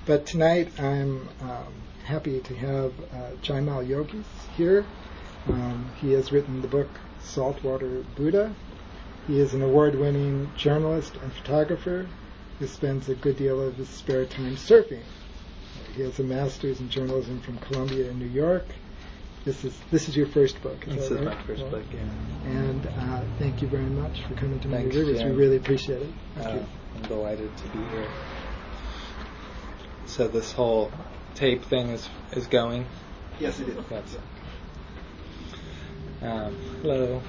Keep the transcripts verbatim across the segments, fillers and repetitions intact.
But tonight I'm um, happy to have uh, Jaimal Yogis here. Um, he has written the book Saltwater Buddha. He is an award-winning journalist and photographer who spends a good deal of his spare time surfing. He has a master's in journalism from Columbia in New York. This is this is your first book, is This that is right? my first Well, book, yeah. And uh, thank you very much for coming to Thanks, Many Rivers. Jim. We really appreciate it. Thank Uh, you. I'm delighted to be here. So this whole tape thing is is going. Yes, it is. That's it. Um, hello.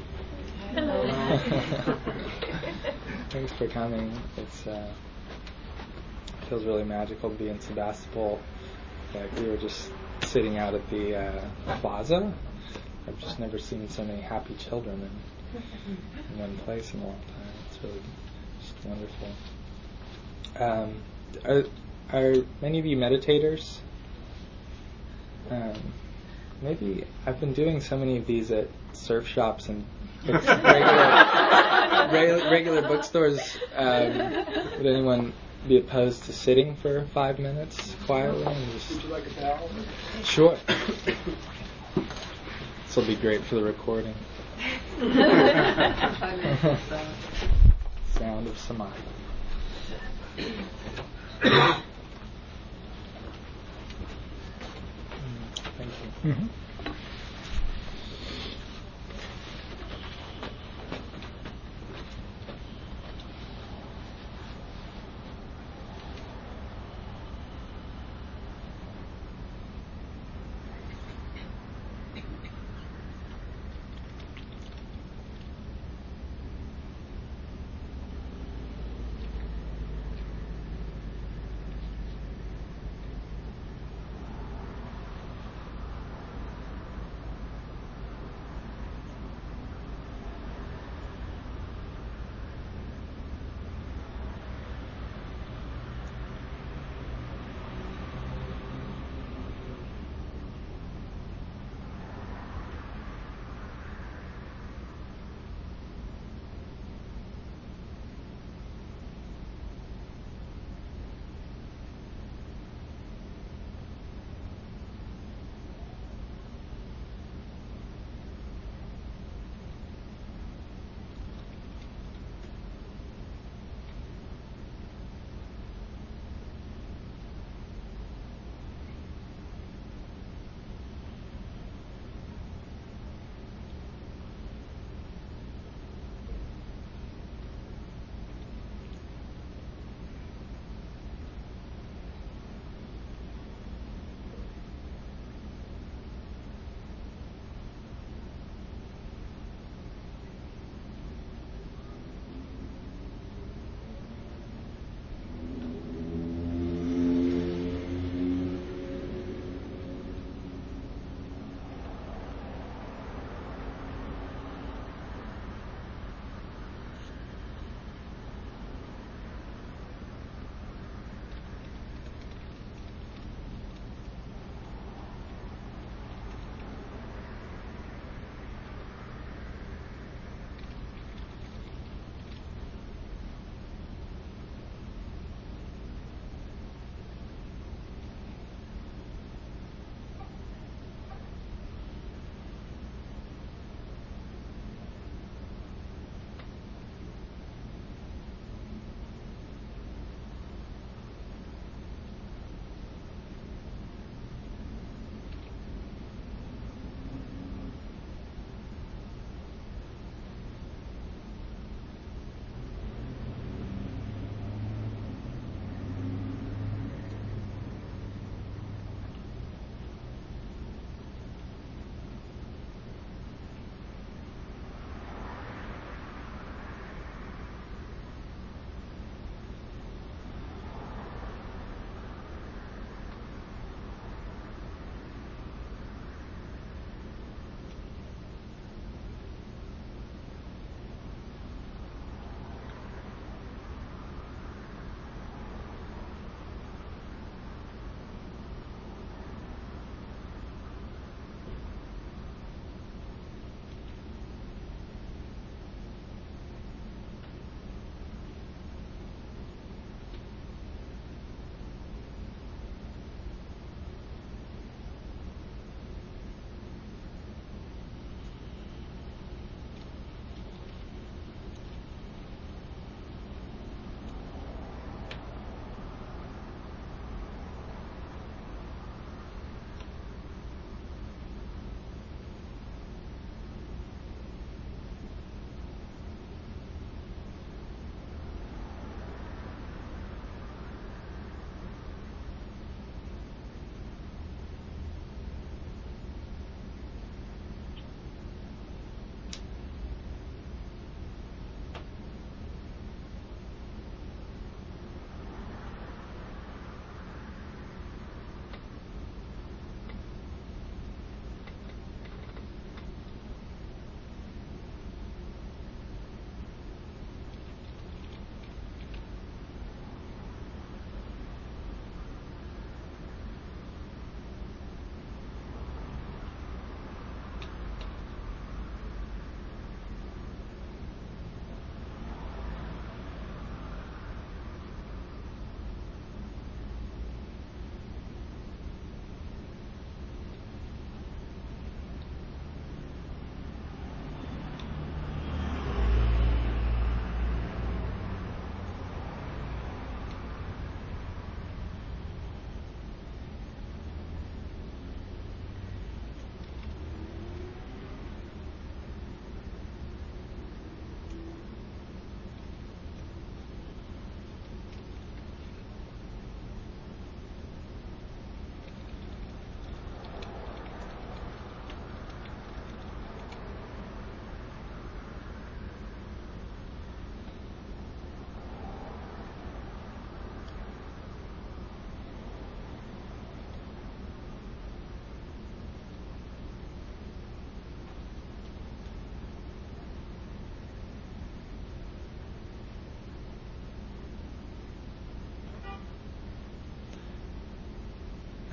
Hello. Thanks for coming. It's uh, it feels really magical to be in Sebastopol. Like we were just sitting out at the uh, plaza. I've just never seen so many happy children in, in one place in a long time. It's really just wonderful. Um, are, are many of you meditators? Um, maybe I've been doing so many of these at surf shops and book, regular, regular, regular bookstores. Um, would anyone be opposed to sitting for five minutes quietly? And just Would you like a towel? Sure. This will be great for the recording. Sound of samadhi. Thank you. Mm-hmm.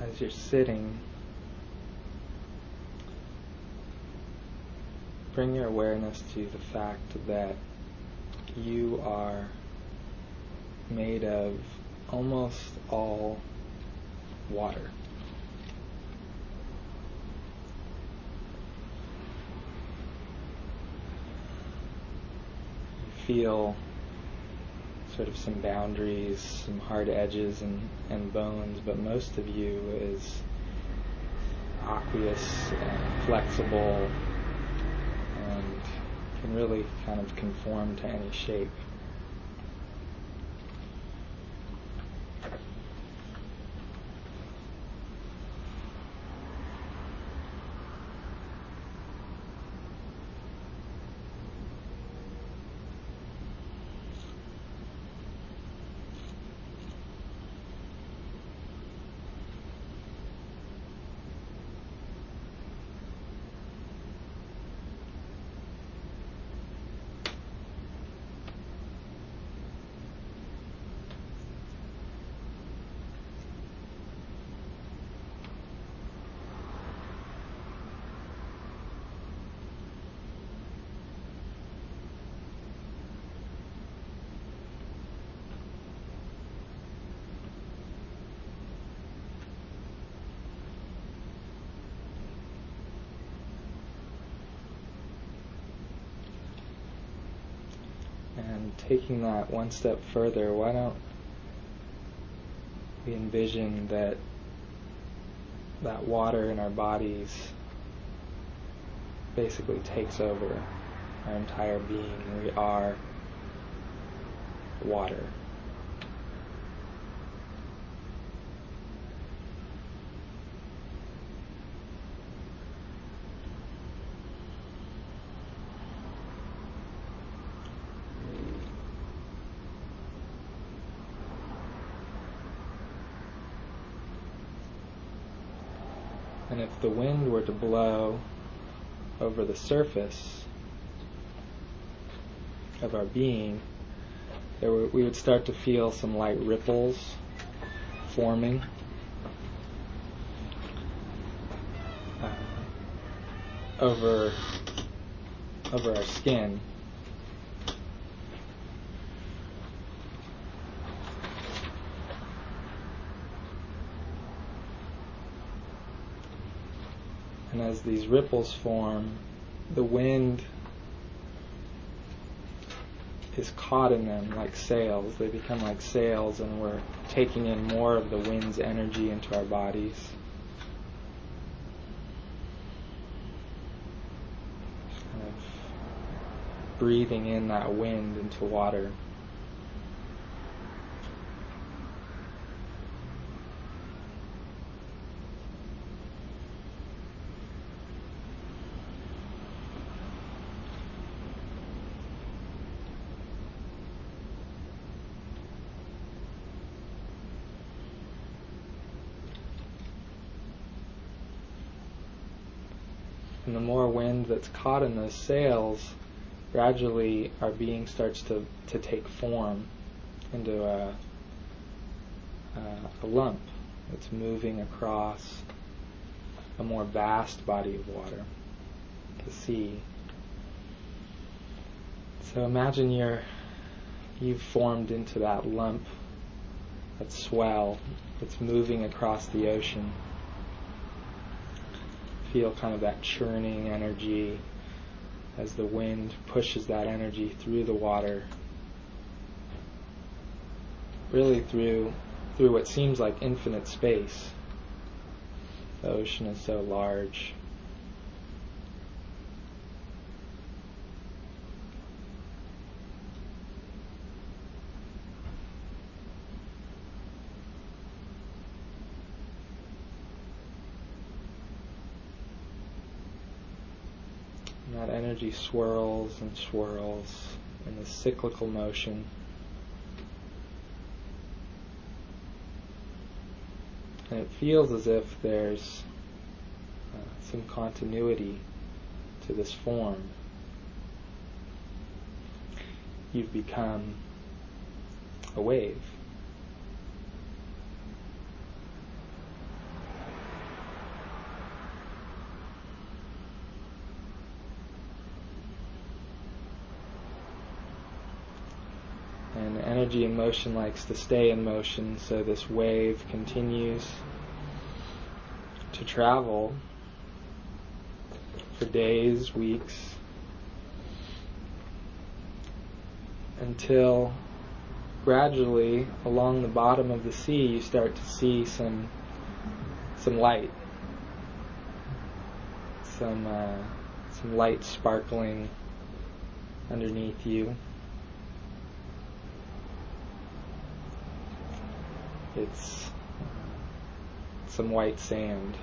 as you're sitting, bring your awareness to the fact that you are made of almost all water. You feel sort of some boundaries, some hard edges and, and bones, but most of you is aqueous and flexible and can really kind of conform to any shape. And taking that one step further, why don't we envision that that water in our bodies basically takes over our entire being. We are water. And if the wind were to blow over the surface of our being, there were, we would start to feel some light ripples forming. Uh, over, over our skin. And as these ripples form, the wind is caught in them like sails. They become like sails, and we're taking in more of the wind's energy into our bodies. Kind of breathing in that wind into water. And the more wind that's caught in those sails, gradually our being starts to, to take form into a, a, a lump that's moving across a more vast body of water, the sea. So imagine you're, you've formed into that lump, that swell that's moving across the ocean. Feel kind of that churning energy as the wind pushes that energy through the water, really through through what seems like infinite space. The ocean is so large. That energy swirls and swirls in this cyclical motion. And it feels as if there's uh, some continuity to this form. You've become a wave. And the energy in motion likes to stay in motion, so this wave continues to travel for days, weeks, until gradually along the bottom of the sea you start to see some some light, some uh, some light sparkling underneath you. It's some white sand.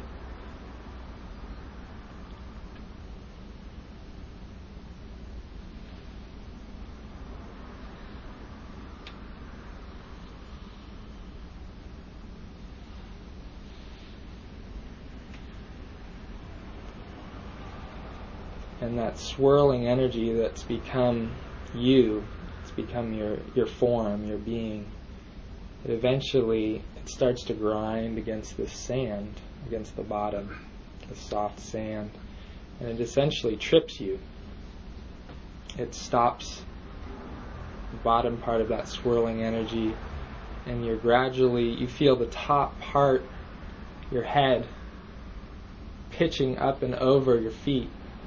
And that swirling energy that's become you, it's become your, your form, your being, it eventually it starts to grind against this sand, against the bottom, the soft sand, and it essentially trips you. It stops the bottom part of that swirling energy, and you're gradually, you feel the top part, your head, pitching up and over your feet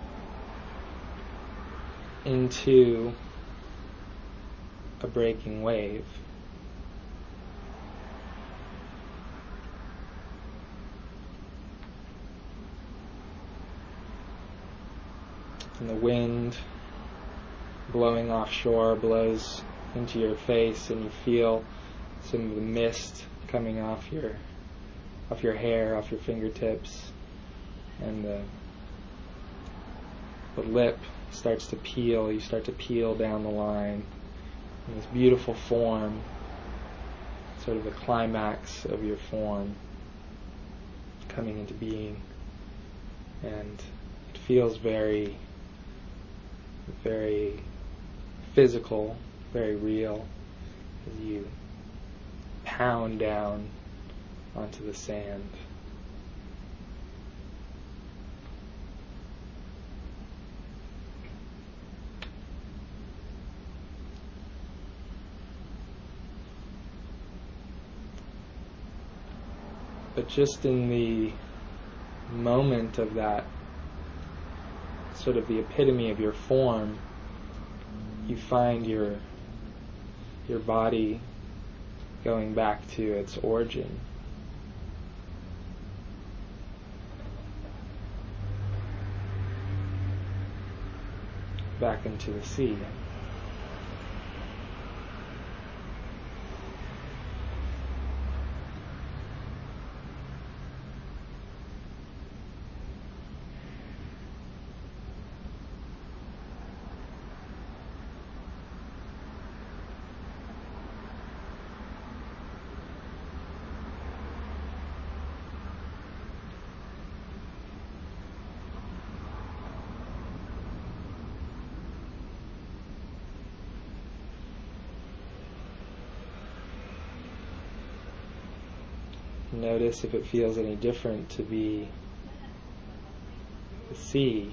into a breaking wave. And the wind blowing offshore blows into your face, and you feel some of the mist coming off your off your hair, off your fingertips, and the the lip starts to peel. You start to peel down the line, and this beautiful form, sort of the climax of your form, coming into being, and it feels very very physical, very real, as you pound down onto the sand. But just in the moment of that, sort of the epitome of your form, you find your your body going back to its origin. Back into the sea. Notice if it feels any different to be the sea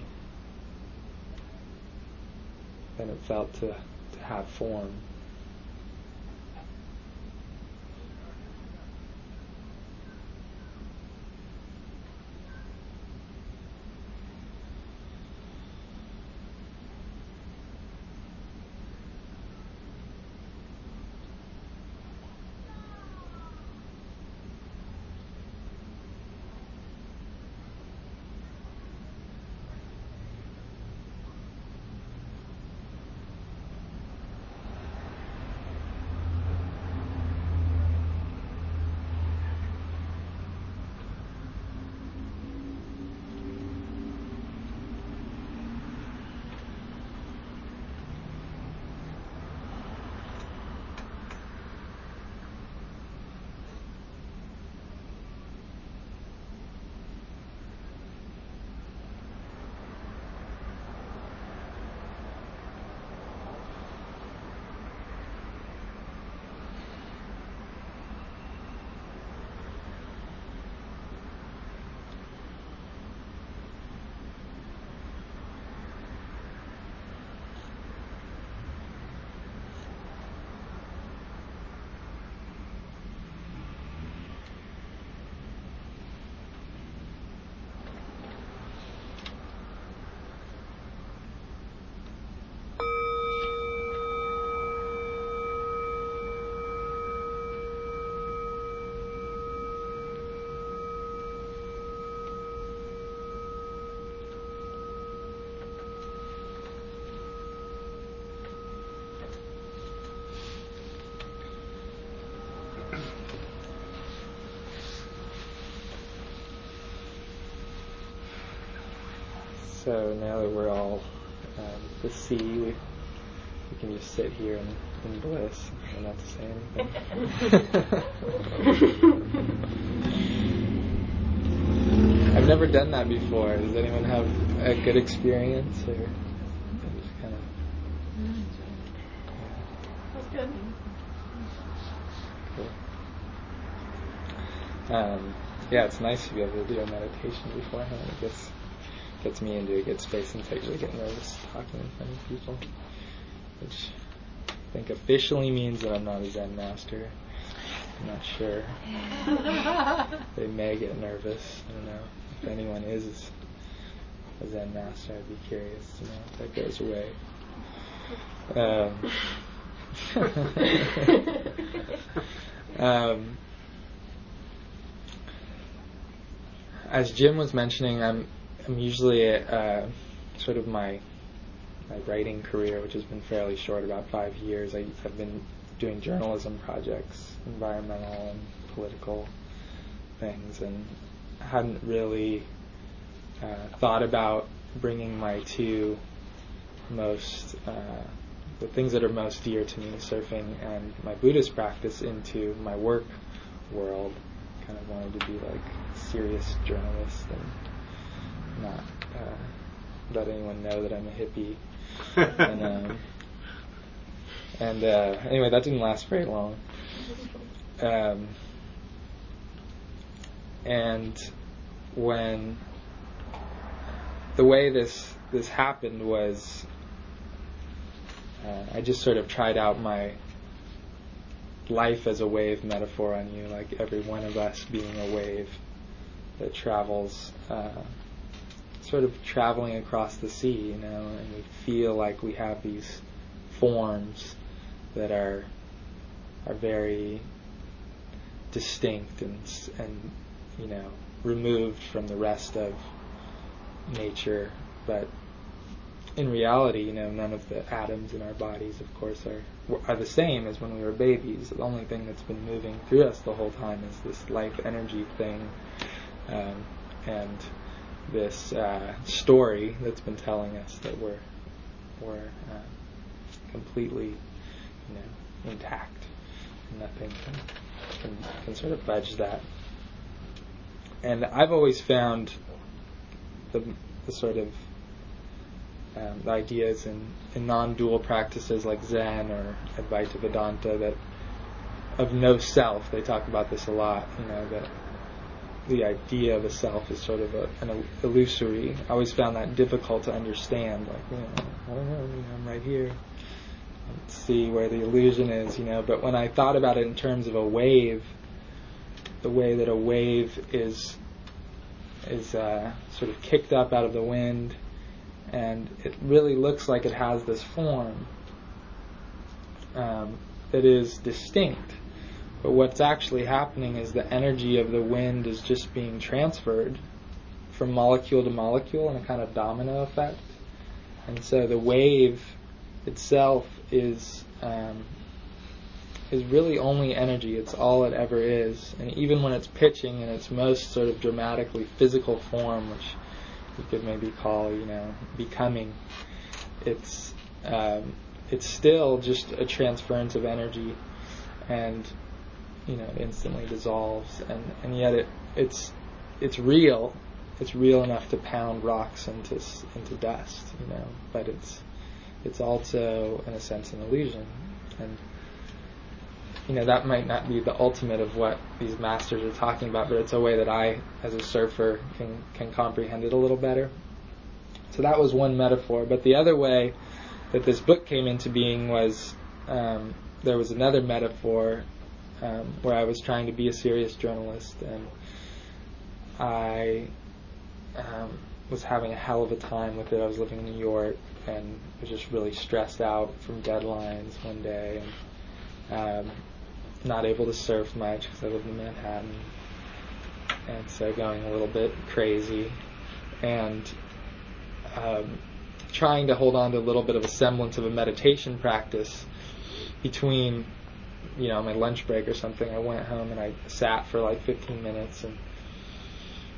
than it felt to, to have form. so now that we're all um, the sea, we, we can just sit here in, in bliss and not to say anything. I've never done that before. Does anyone have a good experience, or just kind of? That's good. Cool. Um, yeah, it's nice to be able to do a meditation beforehand. It gets gets me into a good space, since I usually get nervous talking in front of people, which I think officially means that I'm not a Zen master. I'm not sure. They may get nervous. I don't know. If anyone is a Zen master, I'd be curious to know if that goes away. Um, um, as Jim was mentioning, I'm I'm usually at uh, sort of my my writing career, which has been fairly short, about five years. I, I've been doing journalism projects, environmental and political things, and I hadn't really uh, thought about bringing my two most uh, the things that are most dear to me, surfing and my Buddhist practice, into my work world. Kind of wanted to be like a serious journalist and not uh, let anyone know that I'm a hippie. and um, and uh, anyway, that didn't last very long. Um, and when the way this this happened was, uh, I just sort of tried out my life as a wave metaphor on you, like every one of us being a wave that travels, uh, sort of traveling across the sea, you know, and we feel like we have these forms that are are very distinct and and you know removed from the rest of nature, but in reality, you know, none of the atoms in our bodies, of course, are are the same as when we were babies. The only thing that's been moving through us the whole time is this life energy thing, um, and this uh, story that's been telling us that we're we're uh, completely, you know, intact. Nothing can, can can sort of budge that. And I've always found the the sort of um, the ideas in, in non-dual practices like Zen or Advaita Vedanta that of no self. They talk about this a lot. You know, that the idea of a self is sort of a, an illusory. I always found that difficult to understand. Like, you know, I don't know, you know, I'm right here. Let's see where the illusion is, you know. But when I thought about it in terms of a wave, the way that a wave is is uh, sort of kicked up out of the wind, and it really looks like it has this form um, that is distinct. But what's actually happening is the energy of the wind is just being transferred from molecule to molecule in a kind of domino effect. And so the wave itself is um, is really only energy. It's all it ever is. And even when it's pitching in its most sort of dramatically physical form, which you could maybe call, you know, becoming, it's um, it's still just a transference of energy, and you know, instantly dissolves, and, and yet it it's it's real. It's real enough to pound rocks into into dust, you know. But it's it's also, in a sense, an illusion, and you know that might not be the ultimate of what these masters are talking about, but it's a way that I, as a surfer, can can comprehend it a little better. So that was one metaphor. But the other way that this book came into being was um, there was another metaphor. Um, where I was trying to be a serious journalist, and I um, was having a hell of a time with it. I was living in New York and was just really stressed out from deadlines one day, and um, not able to surf much because I lived in Manhattan, and so going a little bit crazy, and um, trying to hold on to a little bit of a semblance of a meditation practice between, you know, my lunch break or something. I went home and I sat for like fifteen minutes and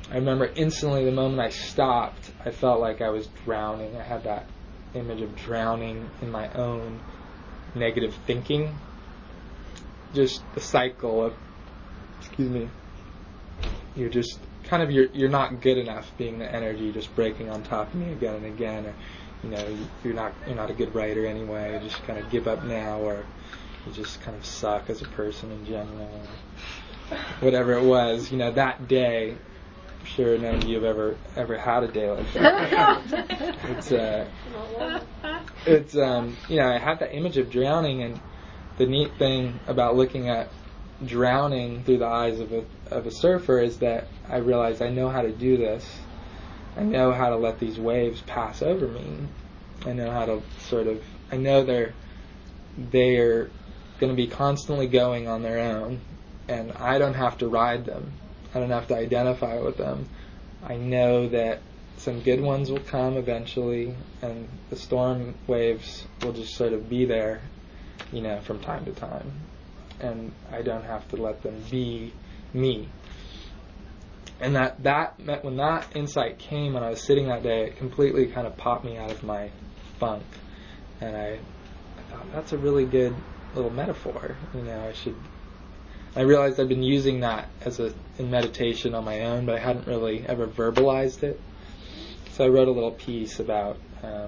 I remember instantly the moment I stopped, I felt like I was drowning. I had that image of drowning in my own negative thinking. Just the cycle of, excuse me, you're just kind of, you're, you're not good enough, being the energy just breaking on top of me again and again. Or, you know, you're not, you're not a good writer anyway. You just kind of give up now, or you just kind of suck as a person in general. Or whatever it was, you know, that day, I'm sure none of you have ever ever had a day like that. it's uh, it's um, you know, I had that image of drowning, and the neat thing about looking at drowning through the eyes of a of a surfer is that I realized I know how to do this. I know how to let these waves pass over me. I know how to sort of, I know they're they're going to be constantly going on their own, and I don't have to ride them. I don't have to identify with them. I know that some good ones will come eventually, and the storm waves will just sort of be there, you know, from time to time. And I don't have to let them be me. And that, that when that insight came when I was sitting that day, it completely kind of popped me out of my funk. And I, I thought, that's a really good little metaphor. You know, I should... I realized I'd been using that as a in meditation on my own, but I hadn't really ever verbalized it. So I wrote a little piece about um,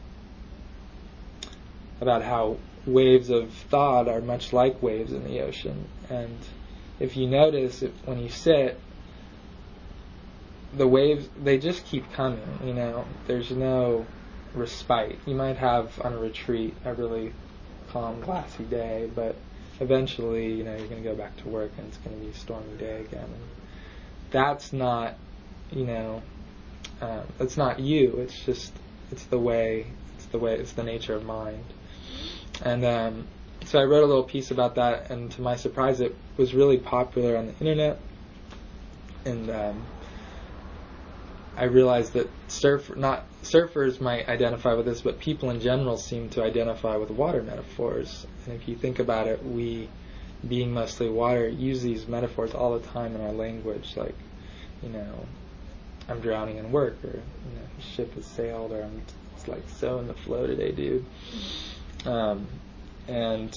about how waves of thought are much like waves in the ocean. And if you notice, if, when you sit, the waves, they just keep coming, you know. There's no respite. You might have on a retreat a really calm, glassy day, but eventually, you know, you're going to go back to work and it's going to be a stormy day again. And that's not, you know, um, it's not you. It's just, it's the way, it's the way, it's the nature of mind. And um, so I wrote a little piece about that, and to my surprise, it was really popular on the internet. And um, I realized that surf, not surfers might identify with this, but people in general seem to identify with water metaphors. And if you think about it, we, being mostly water, use these metaphors all the time in our language. Like, you know, I'm drowning in work, or, you know, the ship has sailed, or I'm it's like so in the flow today, dude. Um, and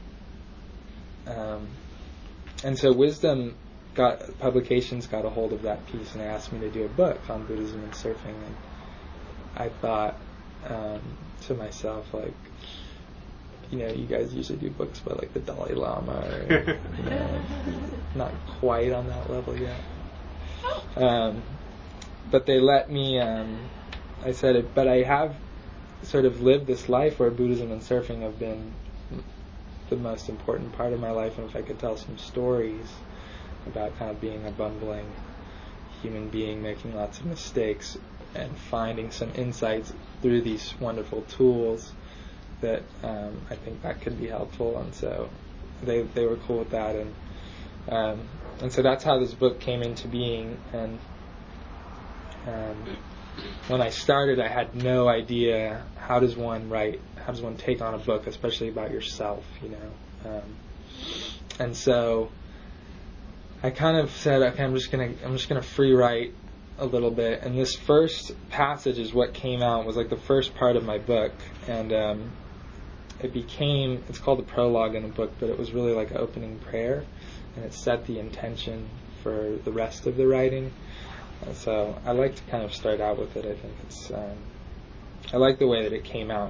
um, and so Wisdom got publications got a hold of that piece, and they asked me to do a book on Buddhism and surfing. And I thought um, to myself, like, you know, you guys usually do books by like the Dalai Lama, or, you know, not quite on that level yet. Um, but they let me. Um, I said it, but I have sort of lived this life where Buddhism and surfing have been the most important part of my life, and if I could tell some stories about kind of being a bumbling human being making lots of mistakes and finding some insights through these wonderful tools, that um, I think that could be helpful. And so they they were cool with that, and um, and so that's how this book came into being. And um, when I started, I had no idea how does one write, how does one take on a book, especially about yourself, you know. Um, and so I kind of said, okay, I'm just gonna I'm just gonna free write a little bit. And this first passage is what came out, was like the first part of my book, and um, it became, it's called the prologue in the book, but it was really like an opening prayer, and it set the intention for the rest of the writing. And so I like to kind of start out with it. I think it's um, I like the way that it came out.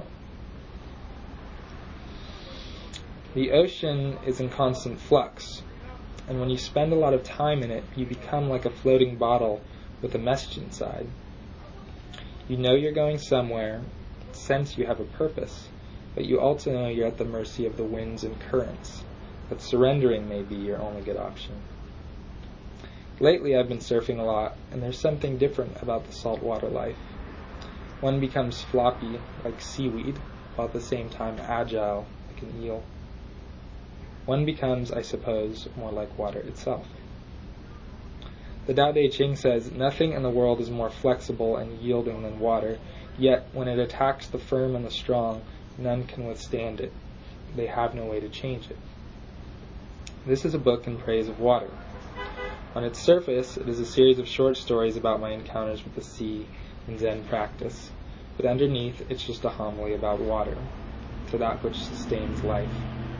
The ocean is in constant flux, and when you spend a lot of time in it, you become like a floating bottle with a message inside. You know you're going somewhere, sense you have a purpose, but you also know you're at the mercy of the winds and currents, that surrendering may be your only good option. Lately I've been surfing a lot, and there's something different about the saltwater life. One becomes floppy, like seaweed, while at the same time agile, like an eel. One becomes, I suppose, more like water itself. The Tao Te Ching says, nothing in the world is more flexible and yielding than water, yet when it attacks the firm and the strong, none can withstand it. They have no way to change it. This is a book in praise of water. On its surface, it is a series of short stories about my encounters with the sea and Zen practice, but underneath, it's just a homily about water, to that which sustains life.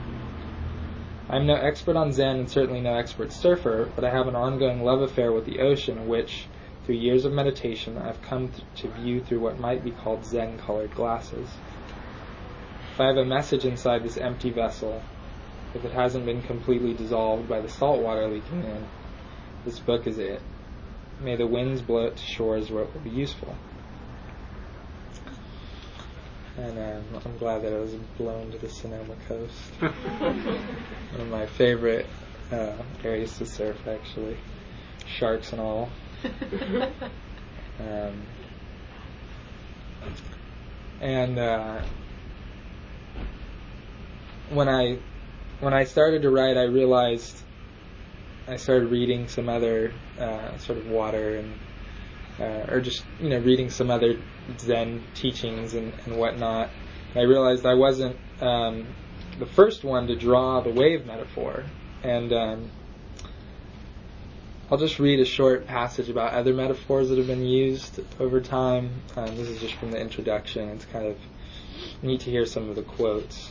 I am no expert on Zen and certainly no expert surfer, but I have an ongoing love affair with the ocean, which, through years of meditation, I've come to view through what might be called Zen-colored glasses. If I have a message inside this empty vessel, if it hasn't been completely dissolved by the salt water leaking in, this book is it. May the winds blow it to shores where it will be useful. And um, I'm glad that it was blown to the Sonoma coast. One of my favorite uh, areas to surf, actually. Sharks and all. um, and uh, when I when I started to write, I realized I started reading some other uh, sort of water and uh, or just you know reading some other Zen teachings and, and whatnot. And I realized I wasn't um, the first one to draw the wave metaphor, and um, I'll just read a short passage about other metaphors that have been used over time. Um, this is just from the introduction. It's kind of neat to hear some of the quotes.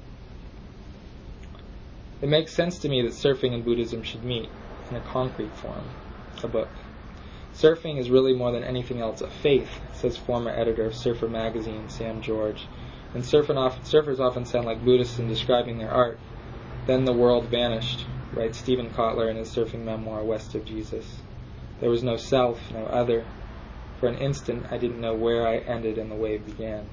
It makes sense to me that surfing and Buddhism should meet in a concrete form, a book. Surfing is really more than anything else a faith, says former editor of Surfer magazine, Sam George. And surfers often sound like Buddhists in describing their art. Then the world vanished, writes Stephen Kotler in his surfing memoir, West of Jesus. There was no self, no other. For an instant, I didn't know where I ended and the wave began.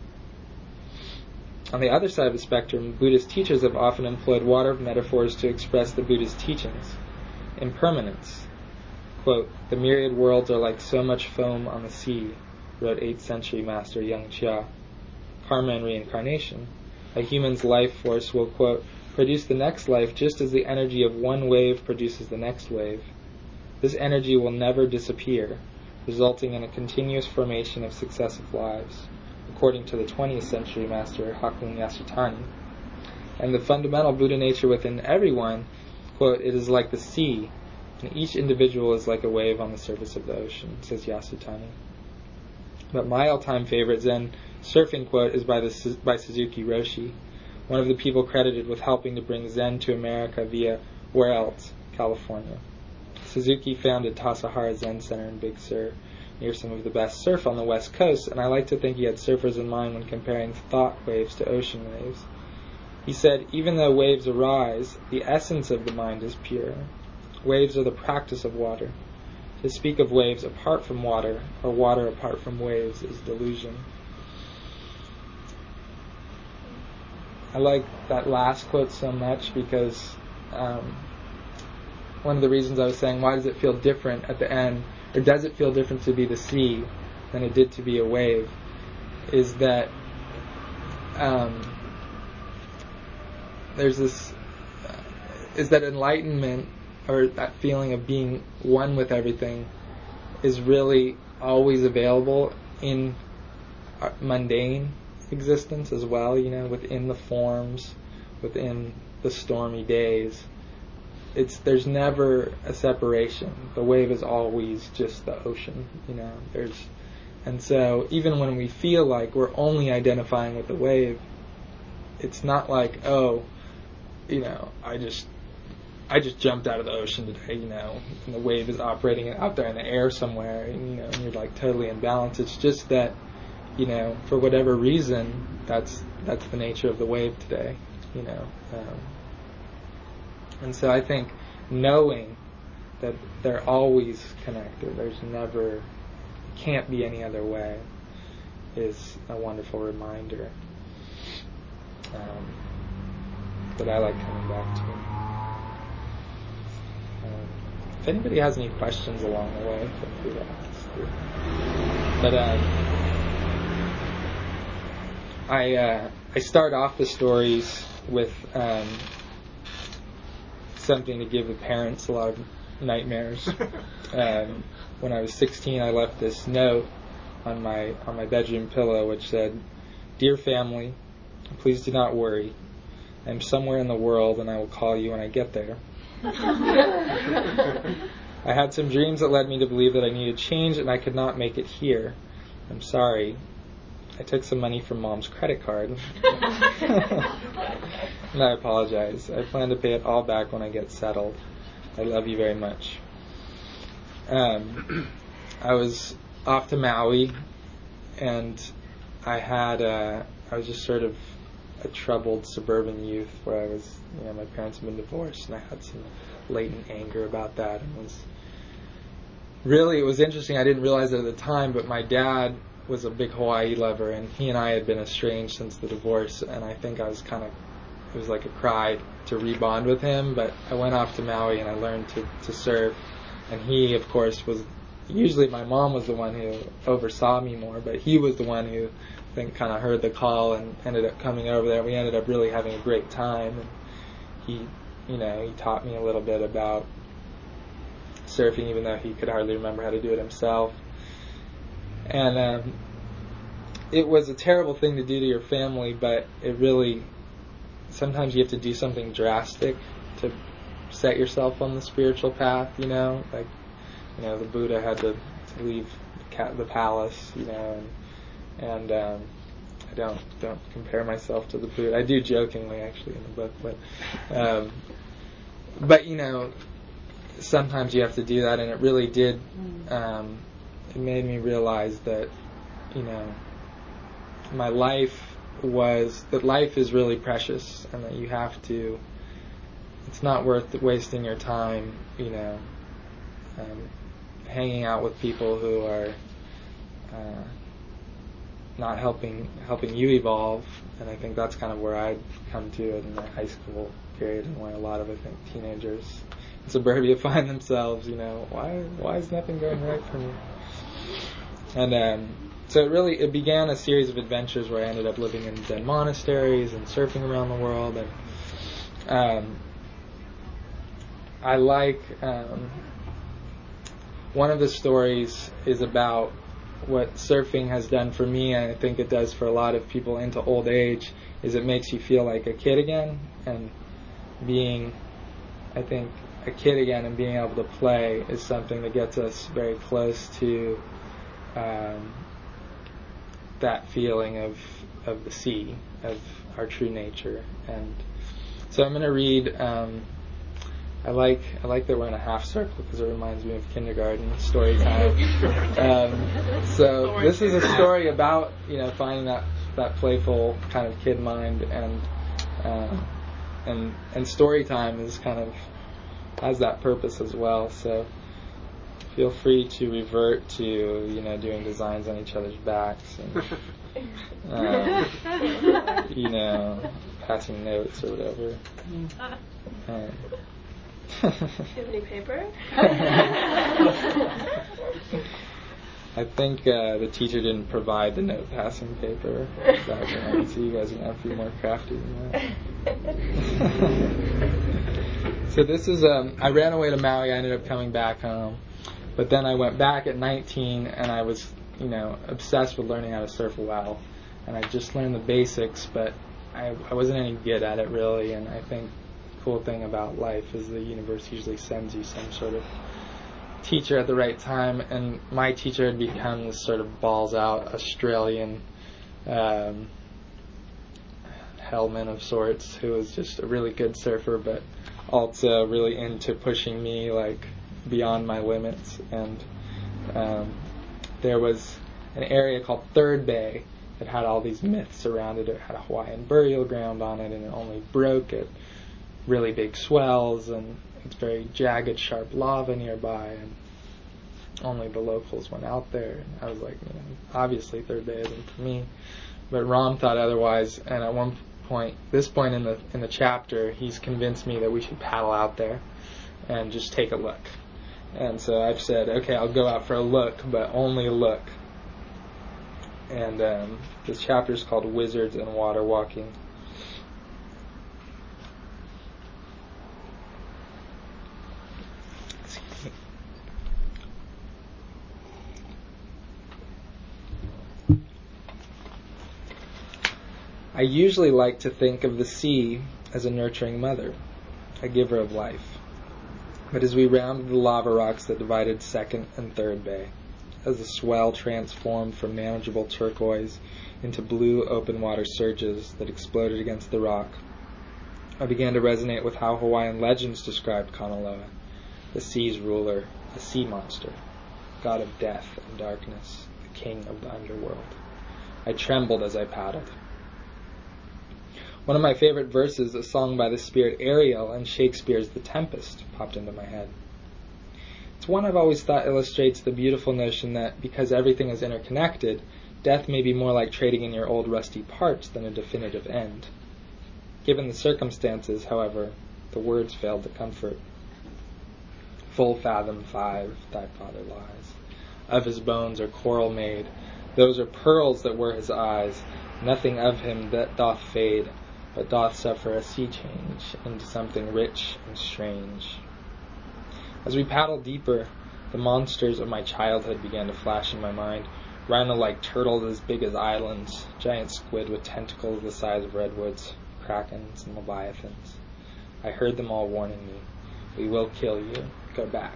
On the other side of the spectrum, Buddhist teachers have often employed water metaphors to express the Buddha's teachings. Impermanence. Quote, the myriad worlds are like so much foam on the sea, wrote eighth century master Yang Chia. Karma and reincarnation. A human's life force will, quote, produce the next life just as the energy of one wave produces the next wave. This energy will never disappear, resulting in a continuous formation of successive lives, according to the twentieth century master Hakuin Yasutani. And the fundamental Buddha nature within everyone, quote, it is like the sea, and each individual is like a wave on the surface of the ocean, says Yasutani. But my all-time favorite Zen surfing quote is by, the, by Suzuki Roshi, one of the people credited with helping to bring Zen to America via where else? California. Suzuki founded Tassajara Zen Center in Big Sur, near some of the best surf on the West Coast, and I like to think he had surfers in mind when comparing thought waves to ocean waves. He said, even though waves arise, the essence of the mind is pure. Waves are the practice of water. To speak of waves apart from water, or water apart from waves, is delusion. I like that last quote so much because um, one of the reasons I was saying, why does it feel different at the end, or does it feel different to be the sea than it did to be a wave, is that um, there's this, uh, is that enlightenment, or that feeling of being one with everything, is really always available in mundane existence as well, you know, within the forms, within the stormy days. It's there's never a separation. The wave is always just the ocean, you know. There's and so even when we feel like we're only identifying with the wave, it's not like, oh, you know, I just I just jumped out of the ocean today, you know, and the wave is operating out there in the air somewhere, and, you know, and you're like totally in balance. It's just that, you know, for whatever reason, that's that's the nature of the wave today, you know. Um, and so I think knowing that they're always connected, there's never, can't be any other way, is a wonderful reminder um, that I like coming back to. Um, if anybody has any questions along the way, feel free to ask. But um, I uh, I start off the stories with um, something to give the parents a lot of nightmares. um, when I was sixteen, I left this note on my on my bedroom pillow, which said, "Dear family, please do not worry. I am somewhere in the world, and I will call you when I get there. I had some dreams that led me to believe that I needed change and I could not make it here. I'm sorry. I took some money from Mom's credit card. And I apologize. I plan to pay it all back when I get settled. I love you very much. Um, I was off to Maui, and I had uh, I was just sort of a troubled suburban youth where I was, you know, my parents had been divorced, and I had some latent anger about that, and was really, it was interesting. I didn't realize it at the time, but my dad was a big Hawaii lover, and he and I had been estranged since the divorce, and I think I was kind of, it was like a cry to rebond with him, but I went off to Maui and I learned to, to surf, and he, of course, was, usually my mom was the one who oversaw me more, but he was the one who, I think, kind of heard the call and ended up coming over there. We ended up really having a great time, and he, you know, he taught me a little bit about surfing, even though he could hardly remember how to do it himself. And um, it was a terrible thing to do to your family, but it really, sometimes you have to do something drastic to set yourself on the spiritual path, you know, like, you know, the Buddha had to, to leave the, ca- the palace, you know, and, and um, I don't don't compare myself to the Buddha. I do jokingly, actually, in the book, but um, but you know, sometimes you have to do that, and it really did. Um, it made me realize that, you know, my life was that life is really precious, and that you have to. It's not worth wasting your time, you know, um, hanging out with people who are uh, not helping helping you evolve. And I think that's kind of where I'd come to in the high school period, and where a lot of, I think, teenagers in suburbia find themselves. You know, why why is nothing going right for me? And um, so it really it began a series of adventures where I ended up living in Zen monasteries and surfing around the world. And um, I like um, one of the stories is about what surfing has done for me, and I think it does for a lot of people into old age, is it makes you feel like a kid again. And being, I think, a kid again and being able to play is something that gets us very close to um, that feeling of of the sea, of our true nature. And so I'm going to read. Um, I like I like that we're in a half circle because it reminds me of kindergarten story time. Um, so this is a story about, you know, finding that, that playful kind of kid mind, and um, and and story time is kind of has that purpose as well. So feel free to revert to, you know, doing designs on each other's backs, and um, you know, passing notes or whatever. Um, Do you have any paper? I think uh, the teacher didn't provide the note passing paper. Exactly. So you guys are going to have to be more crafty than that. So this is, um, I ran away to Maui. I ended up coming back home. But then I went back at nineteen, and I was, you know, obsessed with learning how to surf well. And I just learned the basics, but I, I wasn't any good at it really. And I think the cool thing about life is the universe usually sends you some sort of teacher at the right time, and my teacher had become this sort of balls out Australian um, hellman of sorts, who was just a really good surfer, but also really into pushing me like beyond my limits. And um, there was an area called Third Bay that had all these myths around it. It had a Hawaiian burial ground on it, and it only broke at really big swells, and it's very jagged, sharp lava nearby, and only the locals went out there. And I was like, you know, obviously Third Bay isn't for me. But Ram thought otherwise, and at one point, this point in the in the chapter, he's convinced me that we should paddle out there and just take a look. And so I've said, okay, I'll go out for a look, but only a look. And um, this chapter is called Wizards and Water Walking. I usually like to think of the sea as a nurturing mother, a giver of life. But as we rounded the lava rocks that divided Second and Third Bay, as the swell transformed from manageable turquoise into blue open water surges that exploded against the rock, I began to resonate with how Hawaiian legends described Kanaloa, the sea's ruler, a sea monster, god of death and darkness, the king of the underworld. I trembled as I paddled. One of my favorite verses, a song by the spirit Ariel and Shakespeare's The Tempest, popped into my head. It's one I've always thought illustrates the beautiful notion that because everything is interconnected, death may be more like trading in your old rusty parts than a definitive end. Given the circumstances, however, the words failed to comfort. Full fathom five, thy father lies. Of his bones are coral made. Those are pearls that were his eyes. Nothing of him that doth fade, but doth suffer a sea change into something rich and strange. As we paddled deeper, the monsters of my childhood began to flash in my mind. Rhino-like turtles as big as islands, giant squid with tentacles the size of redwoods, krakens and leviathans. I heard them all warning me, we will kill you, go back.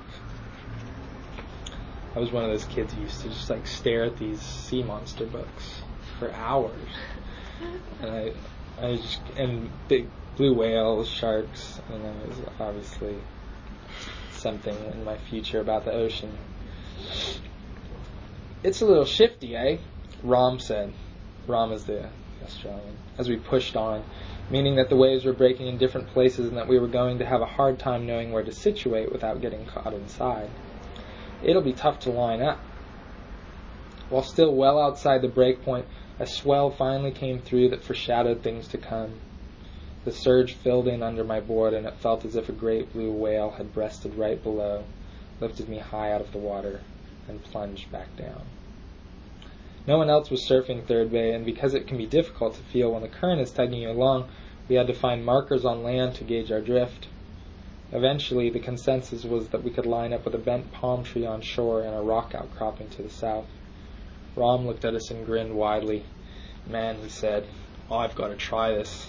I was one of those kids who used to just like stare at these sea monster books for hours. And I, I was just, and big blue whales, sharks, and then there's obviously something in my future about the ocean. It's a little shifty, eh? Rom said. Rom is the Australian. As we pushed on, meaning that the waves were breaking in different places and that we were going to have a hard time knowing where to situate without getting caught inside. It'll be tough to line up. While still well outside the break point, a swell finally came through that foreshadowed things to come. The surge filled in under my board, and it felt as if a great blue whale had breasted right below, lifted me high out of the water, and plunged back down. No one else was surfing Third Bay, and because it can be difficult to feel when the current is tugging you along, we had to find markers on land to gauge our drift. Eventually, the consensus was that we could line up with a bent palm tree on shore and a rock outcropping to the south. Rom looked at us and grinned widely. Man, he said, I've got to try this.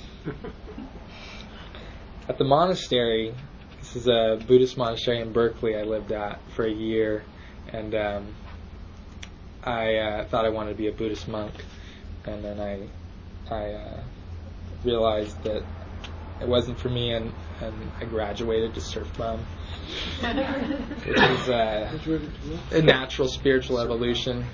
At the monastery, this is a Buddhist monastery in Berkeley I lived at for a year, and um, I uh, thought I wanted to be a Buddhist monk, and then I I uh, realized that it wasn't for me, and, and I graduated to Surf Bum, which is uh, a natural spiritual evolution.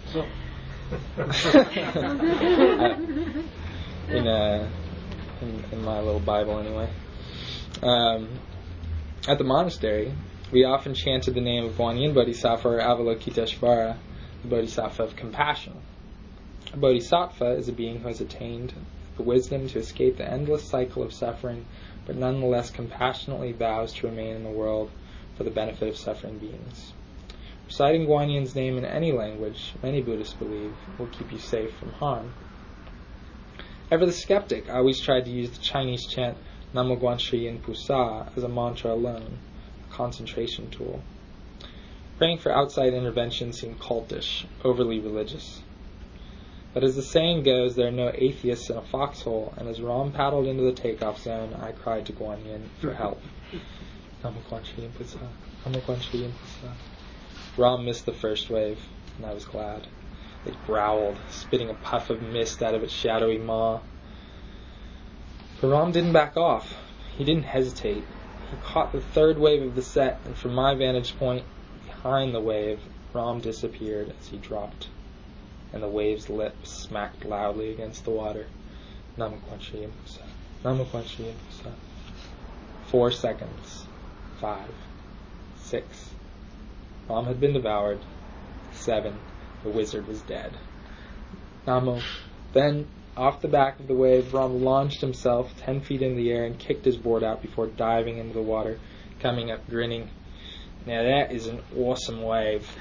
in, uh, in, in my little Bible, anyway. Um, at the monastery, we often chanted the name of Guanyin Bodhisattva or Avalokiteshvara, the Bodhisattva of compassion. A Bodhisattva is a being who has attained the wisdom to escape the endless cycle of suffering, but nonetheless compassionately vows to remain in the world for the benefit of suffering beings. Reciting Guanyin's name in any language, many Buddhists believe, will keep you safe from harm. Ever the skeptic, I always tried to use the Chinese chant Namo Guan Shi Yin Pu Sa as a mantra alone, a concentration tool. Praying for outside intervention seemed cultish, overly religious. But as the saying goes, there are no atheists in a foxhole, and as Rom paddled into the takeoff zone, I cried to Guanyin for help. Namo Guan Shi Yin Pu Sa, Namo Guan Shi Yin Pu Sa. Rom missed the first wave, and I was glad. It growled, spitting a puff of mist out of its shadowy maw. But Rom didn't back off. He didn't hesitate. He caught the third wave of the set, and from my vantage point, behind the wave, Rom disappeared as he dropped, and the wave's lips smacked loudly against the water. Namo Guan Shi Yin Pu Sa, Namo Guan Shi Yin Pu Sa. Four seconds. Five. Six. Rom had been devoured. Seven. The wizard was dead. Namo. Then, off the back of the wave, Rom launched himself ten feet in the air and kicked his board out before diving into the water, coming up grinning. Now that is an awesome wave.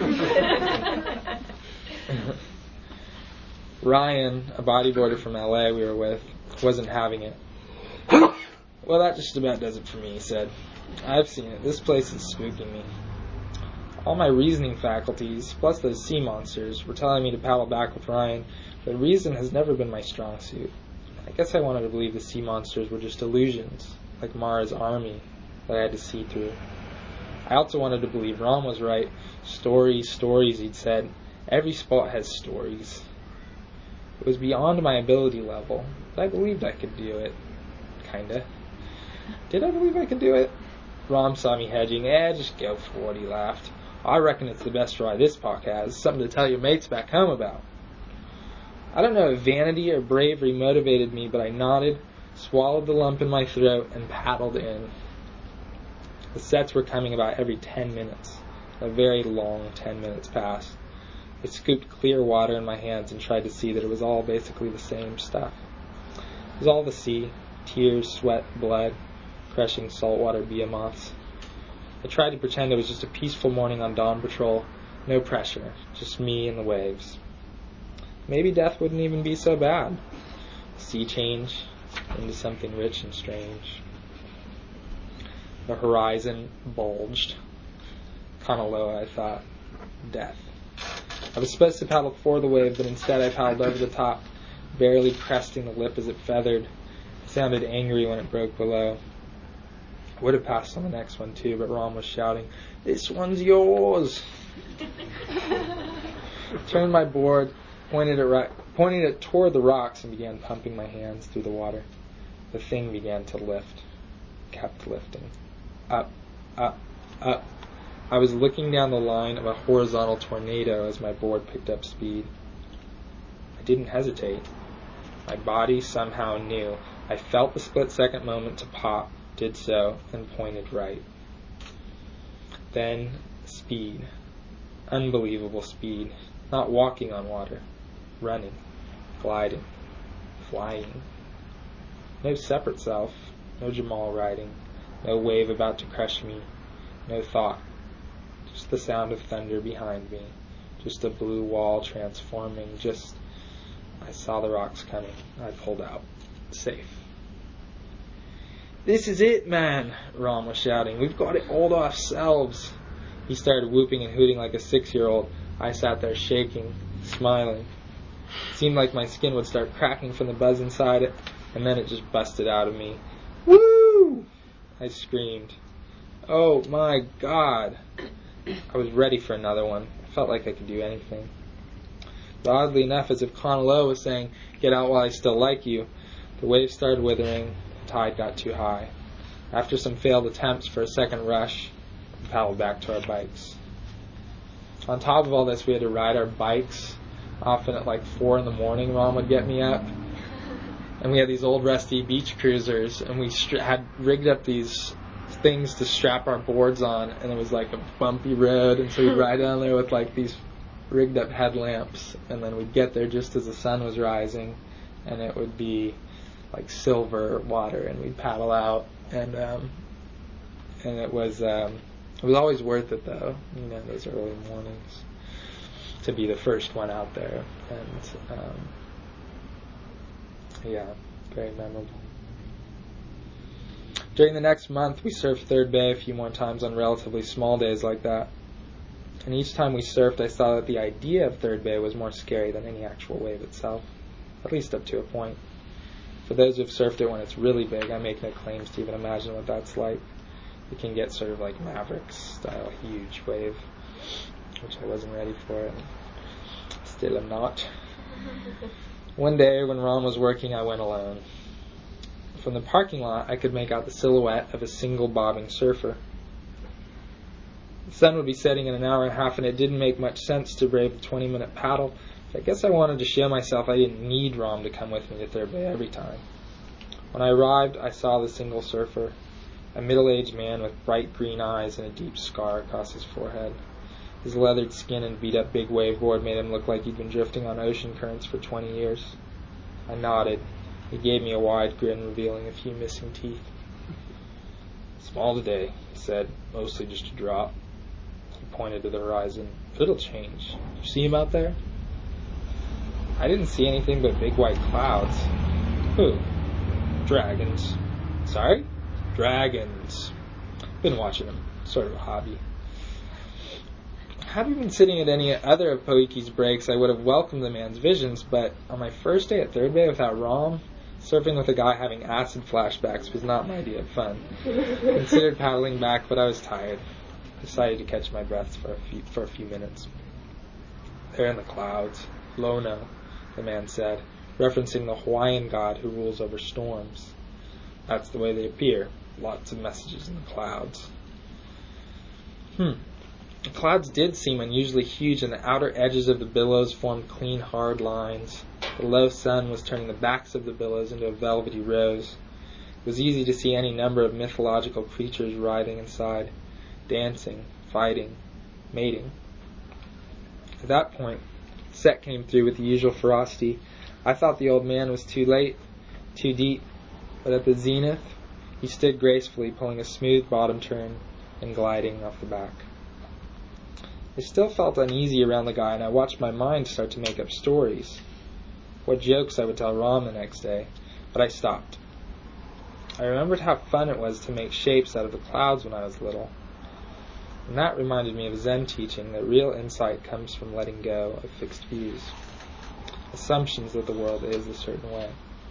Ryan, a bodyboarder from L A we were with, wasn't having it. Well, that just about does it for me, he said. I've seen it. This place is spooking me. All my reasoning faculties, plus those sea monsters, were telling me to paddle back with Ryan, but reason has never been my strong suit. I guess I wanted to believe the sea monsters were just illusions, like Mara's army, that I had to see through. I also wanted to believe Rom was right. Stories, stories, he'd said. Every spot has stories. It was beyond my ability level, but I believed I could do it. Kinda. Did I believe I could do it? Rom saw me hedging. Eh, just go for it, he laughed. I reckon it's the best ride this park has. Something to tell your mates back home about. I don't know if vanity or bravery motivated me, but I nodded, swallowed the lump in my throat, and paddled in. The sets were coming about every ten minutes. A very long ten minutes passed. I scooped clear water in my hands and tried to see that it was all basically the same stuff. It was all the sea, tears, sweat, blood, crushing saltwater behemoths. I tried to pretend it was just a peaceful morning on dawn patrol, no pressure, just me and the waves. Maybe death wouldn't even be so bad. Sea change into something rich and strange. The horizon bulged. Kanaloa, I thought. Death. I was supposed to paddle for the wave, but instead I paddled over the top, barely cresting the lip as it feathered. It sounded angry when it broke below. I would have passed on the next one too, but Rom was shouting, "This one's yours!" Turned my board, pointed it, right, pointed it toward the rocks, and began pumping my hands through the water. The thing began to lift. Kept lifting. Up, up, up. I was looking down the line of a horizontal tornado as my board picked up speed. I didn't hesitate. My body somehow knew. I felt the split-second moment to pop, did so, and pointed right. Then, speed. Unbelievable speed. Not walking on water. Running. Gliding. Flying. No separate self. No Jamal riding. No wave about to crush me. No thought. Just the sound of thunder behind me. Just a blue wall transforming. Just... I saw the rocks coming. I pulled out. Safe. "This is it, man," Rom was shouting. "We've got it all to ourselves." He started whooping and hooting like a six-year-old. I sat there shaking, smiling. It seemed like my skin would start cracking from the buzz inside it, and then it just busted out of me. "Woo!" I screamed. Oh my God. I was ready for another one. I felt like I could do anything. But oddly enough, as if Kanaloa was saying, "Get out while I still like you," the waves started withering, the tide got too high. After some failed attempts for a second rush, we paddled back to our bikes. On top of all this, we had to ride our bikes. Often at like four in the morning, Ron would get me up. And we had these old rusty beach cruisers, and we stri- had rigged up these things to strap our boards on, and it was like a bumpy road, and so we'd ride down there with like these rigged up headlamps, and then we'd get there just as the sun was rising, and it would be like silver water, and we'd paddle out, and um, and it was um, it was always worth it though, you know, those early mornings, to be the first one out there, and um, yeah, very memorable. During the next month, we surfed Third Bay a few more times on relatively small days like that. And each time we surfed, I saw that the idea of Third Bay was more scary than any actual wave itself, at least up to a point. For those who've surfed it when it's really big, I make no claims to even imagine what that's like. It can get sort of like Mavericks-style huge wave, which I wasn't ready for, and still am not. One day, when Ron was working, I went alone. From the parking lot, I could make out the silhouette of a single bobbing surfer. The sun would be setting in an hour and a half, and it didn't make much sense to brave the twenty-minute paddle. So I guess I wanted to show myself I didn't need Rom to come with me to Third Bay every time. When I arrived, I saw the single surfer, a middle-aged man with bright green eyes and a deep scar across his forehead. His leathered skin and beat-up big waveboard made him look like he'd been drifting on ocean currents for twenty years. I nodded. He gave me a wide grin, revealing a few missing teeth. "Small today," he said, "mostly just a drop." He pointed to the horizon. "It'll change. You see him out there?" I didn't see anything but big white clouds. "Who?" "Dragons." "Sorry?" "Dragons. Been watching them. Sort of a hobby." Had we been sitting at any other of Poiki's breaks, I would have welcomed the man's visions, but on my first day at Third Bay without Rom, surfing with a guy having acid flashbacks was not my idea of fun. I considered paddling back, but I was tired. decided to catch my breath for a few, for a few minutes. There in the clouds, Lono, the man said, referencing the Hawaiian god who rules over storms. That's the way they appear. Lots of messages in the clouds. Hmm. The clouds did seem unusually huge, and the outer edges of the billows formed clean, hard lines. The low sun was turning the backs of the billows into a velvety rose. It was easy to see any number of mythological creatures writhing inside, dancing, fighting, mating. At that point, Set came through with the usual ferocity. I thought the old man was too late, too deep, but at the zenith, he stood gracefully, pulling a smooth bottom turn and gliding off the back. I still felt uneasy around the guy, and I watched my mind start to make up stories. What jokes I would tell Ram the next day, but I stopped. I remembered how fun it was to make shapes out of the clouds when I was little. And that reminded me of Zen teaching that real insight comes from letting go of fixed views, assumptions that the world is a certain way.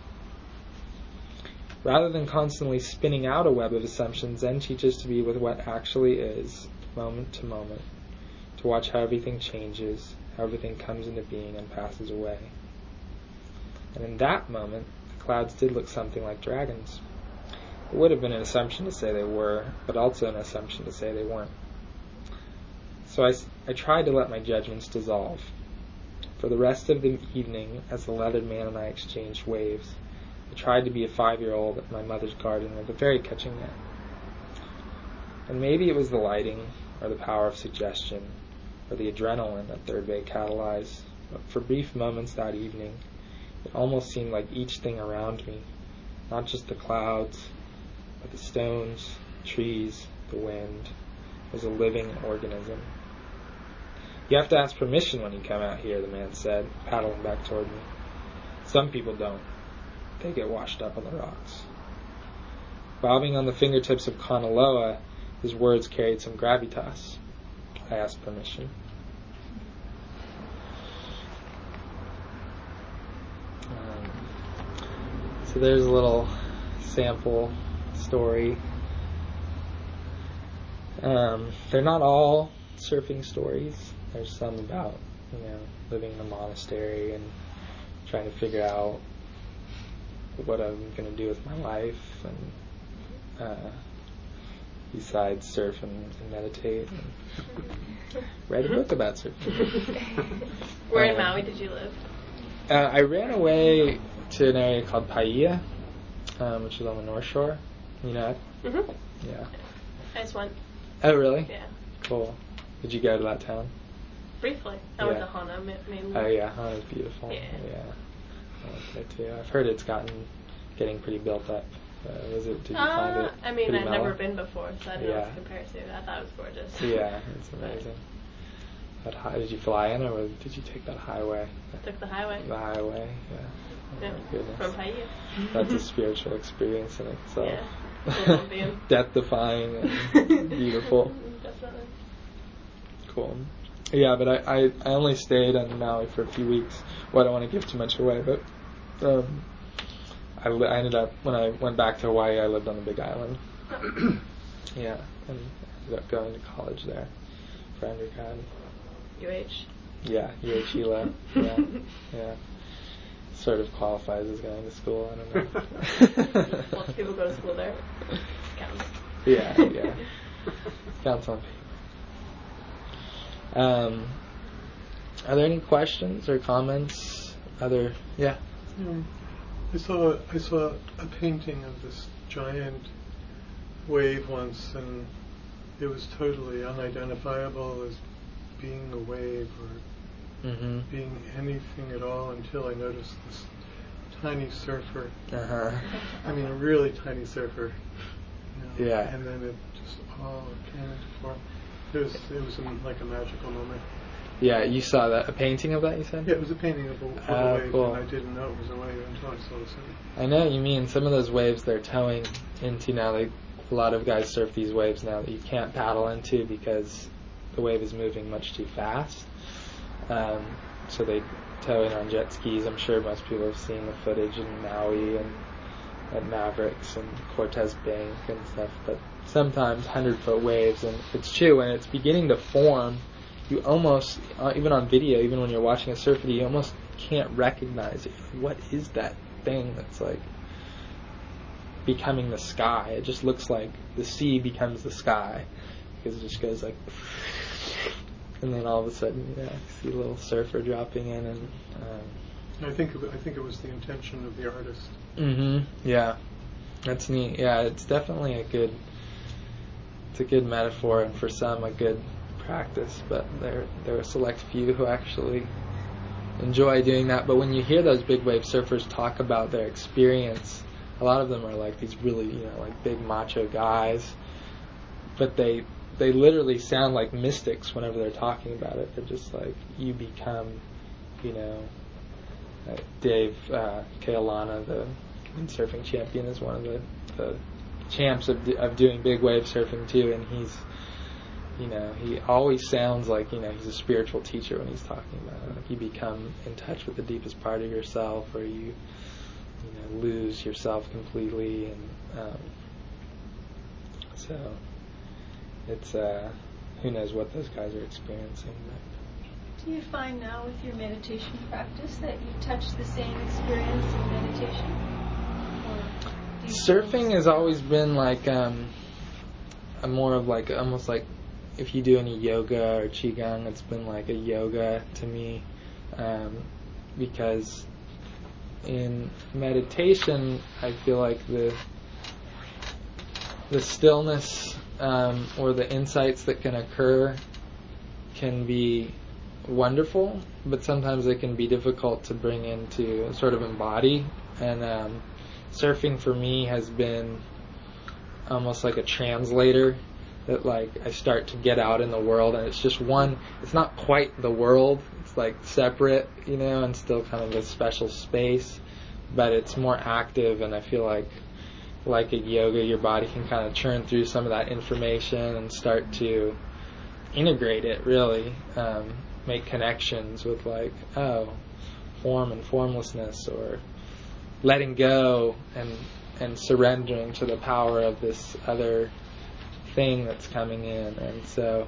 Rather than constantly spinning out a web of assumptions, Zen teaches to be with what actually is, moment to moment, to watch how everything changes, how everything comes into being and passes away. And in that moment, the clouds did look something like dragons. It would have been an assumption to say they were, but also an assumption to say they weren't. So I, I tried to let my judgments dissolve. For the rest of the evening, as the leathered man and I exchanged waves, I tried to be a five-year-old at my mother's garden with a very catching net. And maybe it was the lighting, or the power of suggestion, or the adrenaline that Third Bay catalyzed, but for brief moments that evening, it almost seemed like each thing around me, not just the clouds, but the stones, the trees, the wind, was a living organism. You have to ask permission when you come out here, the man said, paddling back toward me. Some people don't. They get washed up on the rocks. Bobbing on the fingertips of Kanaloa, his words carried some gravitas. I asked permission. Um, so there's a little sample story. Um, they're not all surfing stories. There's some about, you know, living in a monastery and trying to figure out what I'm going to do with my life, and uh, besides surf and, and meditate, and write a book about surfing. Where in um, Maui did you live? Uh, I ran away to an area called Paia, um, which is on the North Shore. You know it? Mm-hmm. Yeah. I just went. Oh, really? Yeah. Cool. Did you go to that town? Briefly. I Yeah. went to Hana ma- mainly. Oh, yeah. Oh, it's beautiful. Yeah. Yeah. I went there too. I've heard it's gotten, getting pretty built up. Uh, was it? Did you uh, find it? I mean, pretty I've mellow? never been before, so I don't know Yeah. what to compare it to. I thought it was gorgeous. Yeah, it's amazing. That high, did you fly in, or did you take that highway? Took the highway. The highway, yeah. Oh, Yeah. my goodness. From Paia. That's a spiritual experience in itself. Yeah. Colombian. Death-defying and beautiful. Definitely. Cool. Yeah, but I, I, I only stayed on Maui for a few weeks. Well, I don't want to give too much away, but um, I, li- I ended up, when I went back to Hawaii, I lived on the Big Island. Yeah, and ended up going to college there for undergrad. U H. Yeah, U H Hilo. Yeah, yeah. Sort of qualifies as going to school, I don't know. Lots of people go to school there. Counts. Yeah, yeah. Counts on paper. Um, are there any questions or comments? Other, yeah. Um, I saw I saw a painting of this giant wave once, and it was totally unidentifiable as being a wave or Mm-hmm. being anything at all until I noticed this tiny surfer. Uh-huh. I mean, a really tiny surfer. You know, Yeah. And then it just all came into form. It was it was a, like a magical moment. Yeah, you saw that, a painting of that, you said? Yeah, it was a painting of a, of a Oh, wave, cool. and I didn't know it was a wave until I saw the city. I know what you mean. Some of those waves they're towing into now, like, a lot of guys surf these waves now that you can't paddle into because the wave is moving much too fast. Um, so they tow in on jet skis. I'm sure most people have seen the footage in Maui and at Mavericks and Cortez Bank and stuff, but sometimes hundred foot waves, and it's true when it's beginning to form. You almost, uh, even on video, even when you're watching a surf video, you almost can't recognize it. What is that thing that's like becoming the sky? It just looks like the sea becomes the sky, because it just goes like, and then all of a sudden, yeah, you see a little surfer dropping in, and um, I think it, I think it was the intention of the artist. Mm-hmm. Yeah, that's neat. Yeah, it's definitely a good, it's a good metaphor, and for some a good practice. But there, there are a select few who actually enjoy doing that. But when you hear those big wave surfers talk about their experience, a lot of them are like these really, you know, like big macho guys. But they, they literally sound like mystics whenever they're talking about it. They're just like, you become, you know. Uh, Dave uh, Kealana, the surfing champion, is one of the, the champs of of doing big wave surfing too, and he's, you know, he always sounds like, you know, he's a spiritual teacher when he's talking about it. Like you become in touch with the deepest part of yourself, or you, you know, lose yourself completely, and um, so it's uh, who knows what those guys are experiencing. But do you find now with your meditation practice that you touch the same experience in meditation? Or do you surfing has always been like um, a more of like almost like if you do any yoga or qigong, it's been like a yoga to me, um, because in meditation I feel like the the stillness um, or the insights that can occur can be wonderful, but sometimes it can be difficult to bring into sort of embody. And um, surfing for me has been almost like a translator, that like I start to get out in the world, and it's just one, it's not quite the world, it's like separate, you know, and still kind of a special space, but it's more active. And I feel like like at yoga, your body can kind of churn through some of that information and start to integrate it, really, um, make connections with like, oh, form and formlessness, or letting go and and surrendering to the power of this other thing that's coming in. And so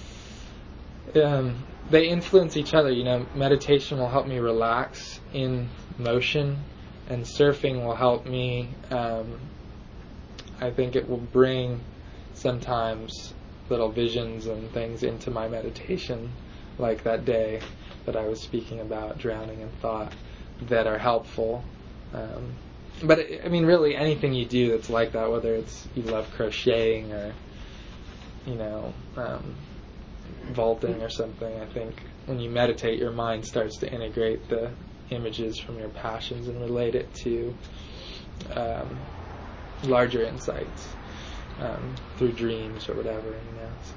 um, they influence each other. You know, meditation will help me relax in motion, and surfing will help me, um, I think it will bring sometimes little visions and things into my meditation, like that day that I was speaking about, drowning in thought, that are helpful. Um, but I mean, really, anything you do that's like that, whether it's you love crocheting or, you know, um, vaulting or something, I think when you meditate, your mind starts to integrate the images from your passions and relate it to um, larger insights um, through dreams or whatever, you know. So.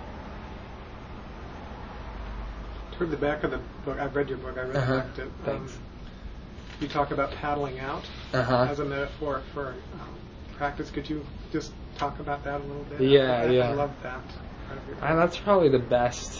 Toward the back of the book, I've read your book, I really Uh-huh. liked it. Thanks. Um, you talk about paddling out Uh-huh. as a metaphor for um, practice. Could you just talk about that a little bit? Yeah, I, I, yeah. I love that part of your book. And that's probably the best,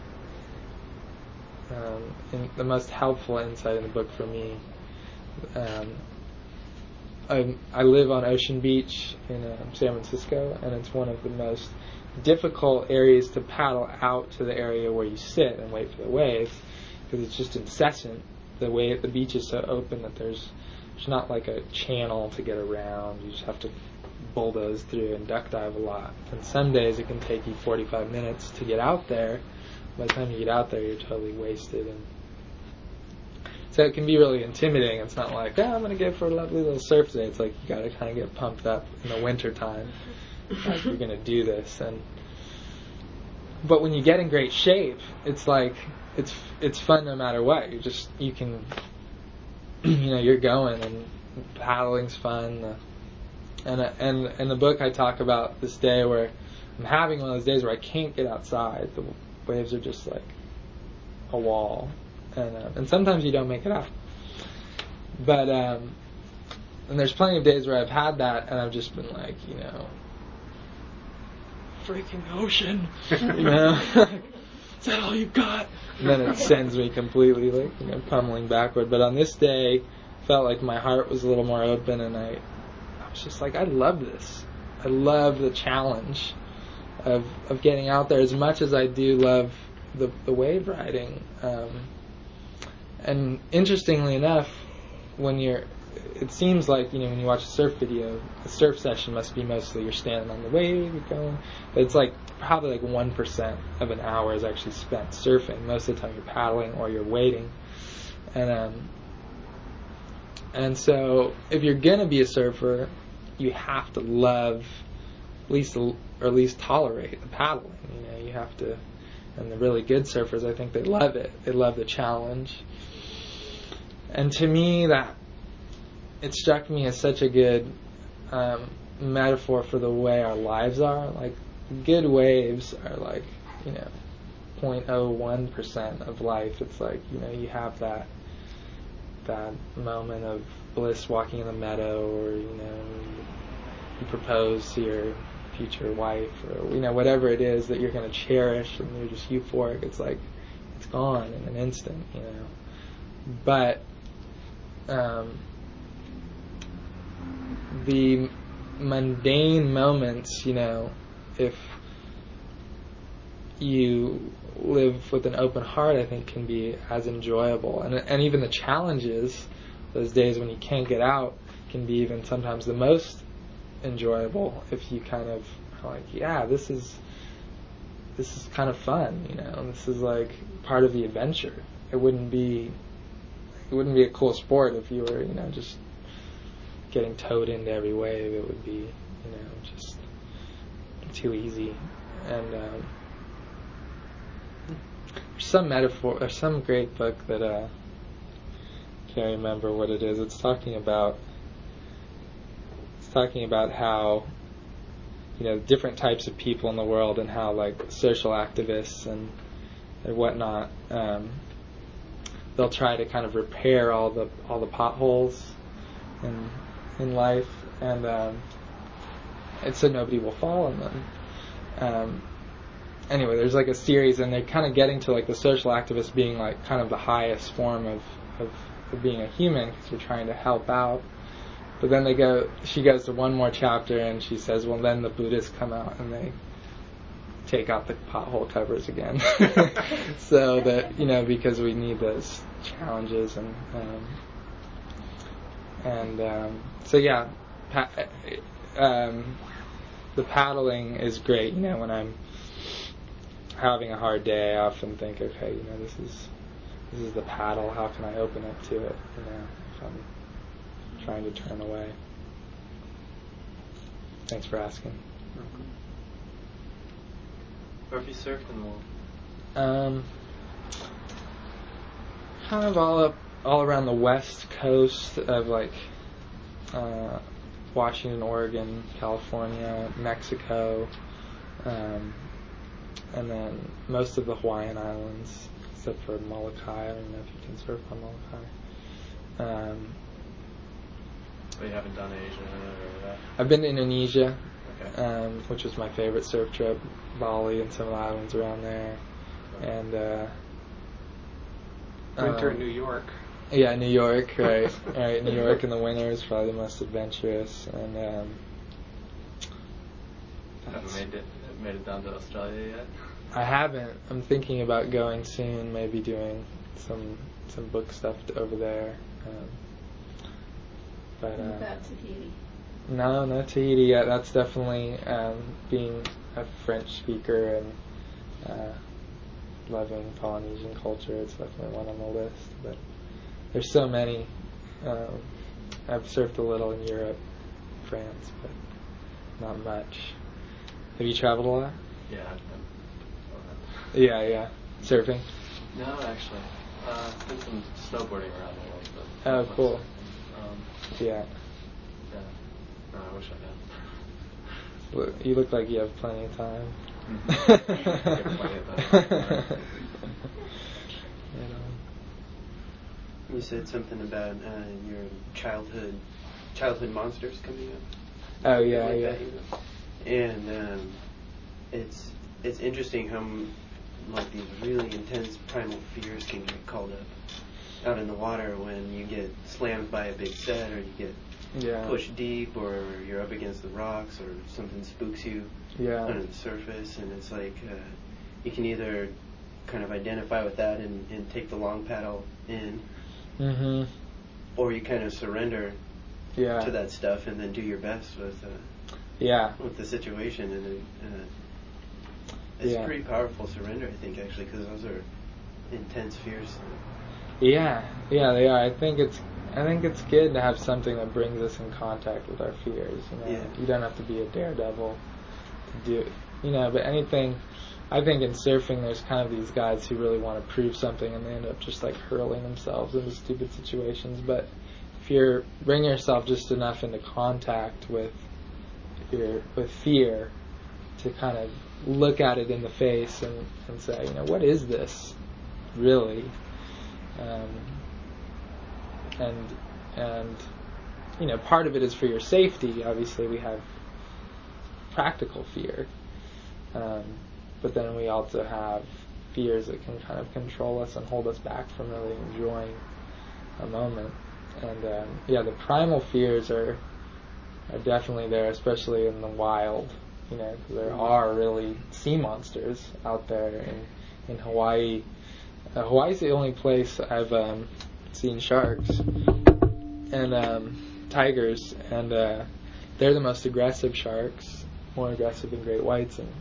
um, in, the most helpful insight in the book for me. Um, I, I live on Ocean Beach in uh, San Francisco, and it's one of the most difficult areas to paddle out to the area where you sit and wait for the waves, because it's just incessant. The way the beach is so open that there's there's not like a channel to get around. You just have to bulldoze through and duck dive a lot. And some days it can take you forty-five minutes to get out there. By the time you get out there, you're totally wasted. And so it can be really intimidating. It's not like, oh, I'm going to go for a lovely little surf day. It's like you got to kind of get pumped up in the winter time. Like you're going to do this. And but when you get in great shape, it's like it's it's fun no matter what. You just you can you know you're going, and paddling's fun. Uh, and uh, and in the book I talk about this day where I'm having one of those days where I can't get outside. The waves are just like a wall, and uh, and sometimes you don't make it out. But um, and there's plenty of days where I've had that, and I've just been like, you know, freaking ocean, you know, is that all you got? And then it sends me completely, like, you know, pummeling backward. But on this day, felt like my heart was a little more open, and I, I was just like, I love this. I love the challenge of of getting out there as much as I do love the the wave riding. Um, and interestingly enough, when you're, it seems like, you know, when you watch a surf video, a surf session must be mostly you're standing on the wave, you're going, but it's like probably like one percent of an hour is actually spent surfing. Most of the time you're paddling or you're waiting. And um, and so if you're gonna be a surfer, you have to love, at least or at least tolerate the paddling. You know, you have to. And the really good surfers, I think they love it. They love the challenge. And to me, that it struck me as such a good um, metaphor for the way our lives are. Like, good waves are like, you know, zero point zero one percent of life. It's like, you know, you have that that moment of bliss walking in the meadow, or, you know, you propose to your future wife, or, you know, whatever it is that you're going to cherish, and you're just euphoric. It's like, it's gone in an instant, you know. But um, the mundane moments, you know, if you live with an open heart, I think can be as enjoyable. And and even the challenges, those days when you can't get out, can be even sometimes the most enjoyable if you kind of are like, yeah, this is this is kind of fun, you know, and this is like part of the adventure. It wouldn't be it wouldn't be a cool sport if you were, you know, just getting towed into every wave. It would be, you know, just too easy. And um, there's some metaphor, or some great book that uh, I can't remember what it is. It's talking about it's talking about how, you know, different types of people in the world, and how, like, social activists and, and whatnot, um, they'll try to kind of repair all the all the potholes in in life, and um, and so nobody will fall in them. Um, anyway, there's like a series, and they're kind of getting to like the social activist being like kind of the highest form of of, of being a human, because you're trying to help out. But then they go, she goes to one more chapter, and she says, well, then the Buddhists come out and they take out the pothole covers again. So that, you know, because we need those challenges, and um, and um, so yeah, pa- um, the paddling is great. You know, when I'm having a hard day, I often think, okay, you know, this is this is the paddle. How can I open up to it? You know, if I'm trying to turn away. Thanks for asking. Where have you surfed in the world? Um, kind of all up, all around the west coast of like uh, Washington, Oregon, California, Mexico, um, and then most of the Hawaiian Islands, except for Molokai. I don't know if you can surf on Molokai. Um, But you haven't done Asia or that? I've been to Indonesia, Okay. um, which was my favorite surf trip. Bali and some of the islands around there, and uh, Winter um, in New York. Yeah, New York, right? Right, New York in the winter is probably the most adventurous, and um, Haven't made it made it down to Australia yet? I haven't. I'm thinking about going soon, maybe doing some some book stuff to, over there. Um, but uh, About Tahiti. no, no Tahiti yet. That's definitely um, being a French speaker and uh, loving Polynesian culture. It's definitely one on the list. But there's so many. Um, I've surfed a little in Europe, France, but not much. Have you traveled a lot? Yeah. I've been, Yeah, yeah. Surfing? no, actually. Uh, did some snowboarding around the world. But Oh, not much cool. surfing. Um, Yeah. yeah. No, I wish I had. Look- You look like you have plenty of time. Got plenty of time. You know. You said something about uh, your childhood childhood monsters coming up. Oh, yeah, Like yeah. that, you know? And um, it's it's interesting how m- like these really intense primal fears can get called up out in the water when you get slammed by a big set, or you get Yeah. push deep, or you're up against the rocks, or something spooks you Yeah. under the surface, and it's like uh, you can either kind of identify with that and, and take the long paddle in, Mhm. or you kind of surrender Yeah. to that stuff and then do your best with uh, Yeah. with the situation, and it, uh, it's Yeah. a pretty powerful surrender, I think, actually, because those are intense fears. Yeah. Yeah, they are. I think it's I think it's good to have something that brings us in contact with our fears. You know, Yeah. you don't have to be a daredevil to do it. You know, but anything. I think in surfing, there's kind of these guys who really want to prove something, and they end up just like hurling themselves into stupid situations. But if you bring yourself just enough into contact with your with fear to kind of look at it in the face and, and say, you know, what is this really? Um, and and you know, part of it is for your safety. Obviously, we have practical fear, um, but then we also have fears that can kind of control us and hold us back from really enjoying a moment. And um, yeah, the primal fears are are definitely there, especially in the wild. You know, 'cause there are really sea monsters out there in in Hawaii. Uh, Hawaii's the only place I've um, seen sharks and um, tigers, and uh, they're the most aggressive sharks, more aggressive than great whites. And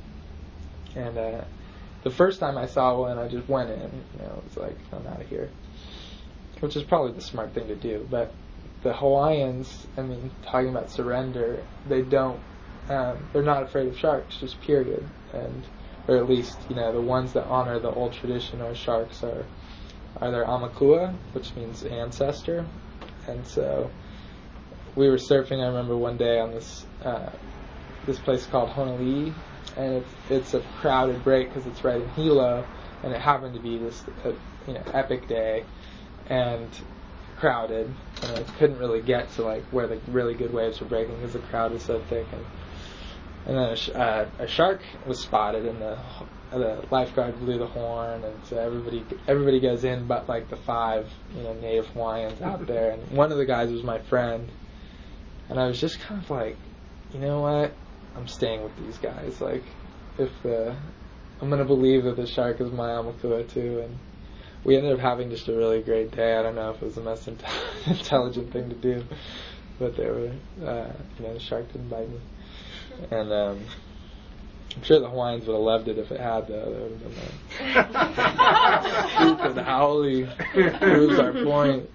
and uh, the first time I saw one, I just went in. You know, it was like, I'm out of here, which is probably the smart thing to do. But the Hawaiians, I mean, talking about surrender, they don't. Um, they're not afraid of sharks, just period. And or at least, you know, the ones that honor the old tradition of sharks are are their Amakua, which means ancestor. And so we were surfing, I remember one day on this uh, this place called Honolulu, and it's it's a crowded break because it's right in Hilo, and it happened to be this uh, you know epic day and crowded, and I couldn't really get to like where the really good waves were breaking because the crowd was so thick. And And then a, sh- uh, a shark was spotted, and the the lifeguard blew the horn, and so everybody everybody goes in, but like the five you know native Hawaiians out there. And one of the guys was my friend, and I was just kind of like, you know what, I'm staying with these guys. Like, if the I'm gonna believe that the shark is my Amakua too. And we ended up having just a really great day. I don't know if it was the most in- intelligent thing to do, but they were uh, you know the shark didn't bite me. And um, I'm sure the Hawaiians would have loved it if it had, though. They would have been like, stupid, howly, proves our point.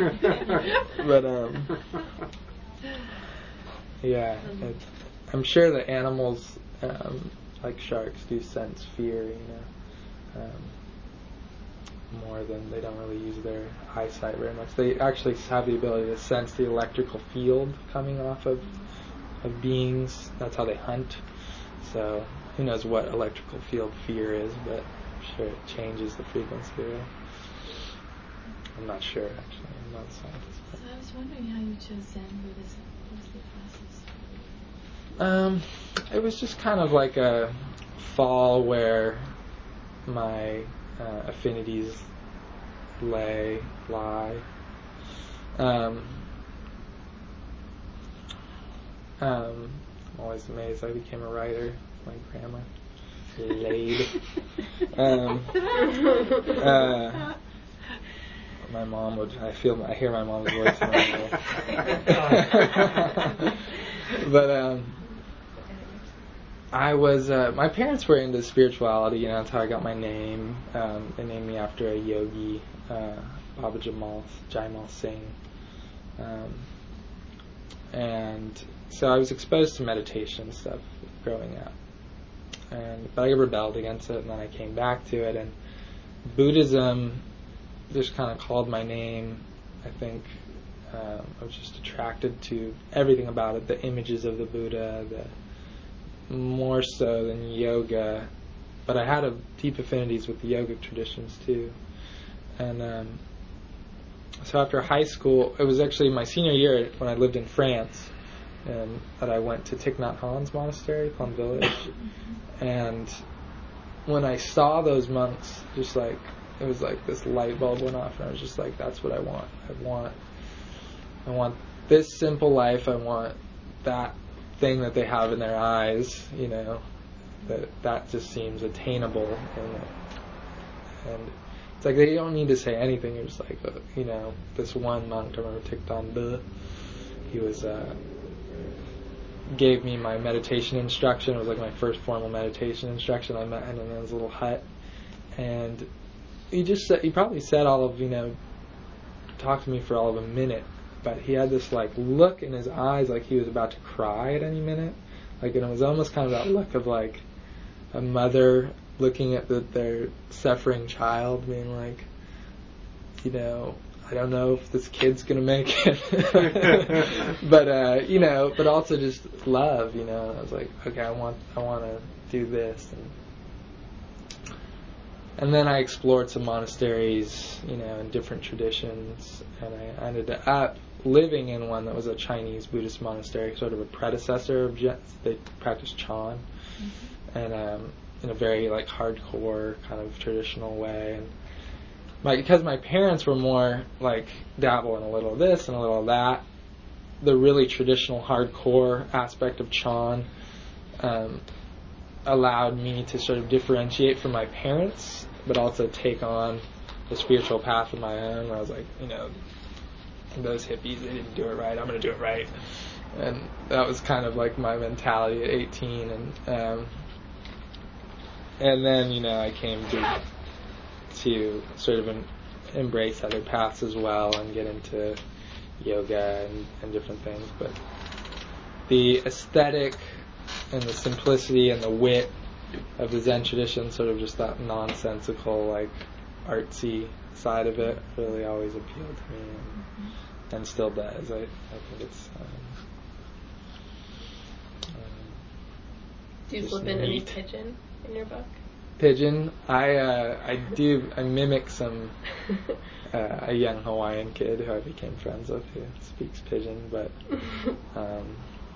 But, um, yeah, it, I'm sure that animals, um, like sharks, do sense fear, you know, um, more than they don't really use their eyesight very much. They actually have the ability to sense the electrical field coming off of of beings. That's how they hunt. So who knows what electrical field fear is, but I'm sure it changes the frequency of it. I'm not sure, actually. I'm not a scientist. So I was wondering how you chose Zen Buddhism. What was the process? Um, it was just kind of like a fall where my uh, affinities lay, lie. Um, Um, I'm always amazed I became a writer. My grandma laid. um, uh, my mom would. I feel. I hear my mom's voice. But um, I was. Uh, my parents were into spirituality. You know, that's how I got my name. Um, they named me after a yogi, uh, Baba Jamal Jaimal Singh. Um, and so I was exposed to meditation and stuff growing up, and but I rebelled against it, and then I came back to it, and Buddhism just kind of called my name. I think um, I was just attracted to everything about it, the images of the Buddha, the more so than yoga, but I had a deep affinities with the yogic traditions too. And um, so after high school, it was actually my senior year when I lived in France, and that I went to Thich Nhat Hanh's monastery, Plum Village. And when I saw those monks, just like, it was like this light bulb went off, and I was just like, that's what I want. I want, I want this simple life, I want that thing that they have in their eyes, you know, that that just seems attainable, and and it's like they don't need to say anything. It's like, uh, you know, this one monk, I remember Thich Nhat Hanh, he was uh, gave me my meditation instruction. It was like my first formal meditation instruction. I met him in his little hut, and he just said, he probably said all of, you know, talked to me for all of a minute, but he had this like look in his eyes like he was about to cry at any minute, like, and it was almost kind of that look of like a mother looking at the, their suffering child, being like, you know, I don't know if this kid's gonna make it, but uh, you know, but also just love, you know. And I was like, okay, I want, I want to do this, and, and then I explored some monasteries, you know, in different traditions, and I ended up living in one that was a Chinese Buddhist monastery, sort of a predecessor of Zen. They practiced Chan, mm-hmm. and um, in a very like hardcore kind of traditional way, and. My, because my parents were more like dabble in a little of this and a little of that, the really traditional hardcore aspect of Chan um, allowed me to sort of differentiate from my parents, but also take on the spiritual path of my own, where I was like, you know, those hippies, they didn't do it right, I'm going to do it right. And that was kind of like my mentality at eighteen. And um, and then, you know, I came to to sort of em- embrace other paths as well and get into yoga and, and different things. But the aesthetic and the simplicity and the wit of the Zen tradition, sort of just that nonsensical, like, artsy side of it, really always appealed to me, and, and still does. I, I think it's um, um, Do you slip in any pigeon in your book? Pigeon, I uh, I do I mimic some uh, a young Hawaiian kid who I became friends with who speaks Pigeon, but um,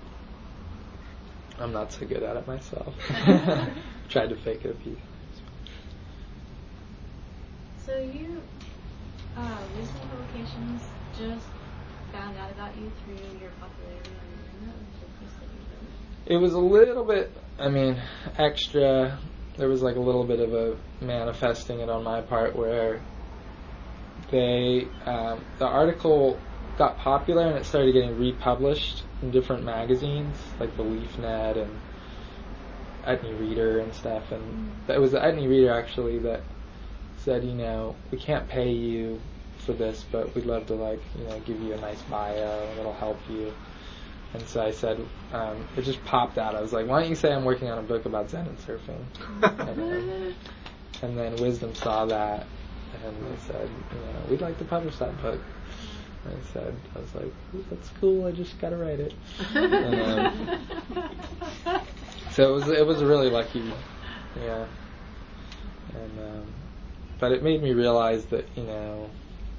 I'm not so good at it myself. Tried to fake it a few times. So you uh, recent publications just found out about you through your popularity on the internet, the books that you've written? It was a little bit, I mean, extra. There was like a little bit of a manifesting it on my part where they, um, the article got popular and it started getting republished in different magazines like the LeafNet and Etnie Reader and stuff. And mm. it was the Etnie Reader actually that said, you know, we can't pay you for this, but we'd love to like, you know, give you a nice bio that'll help you. And so I said, um, it just popped out. I was like, why don't you say I'm working on a book about Zen and surfing? and, um, and then Wisdom saw that, and they said, you know, we'd like to publish that book. And I said, I was like, that's cool, I just got to write it. and, um, so it was it was really lucky, yeah. And um, but it made me realize that, you know,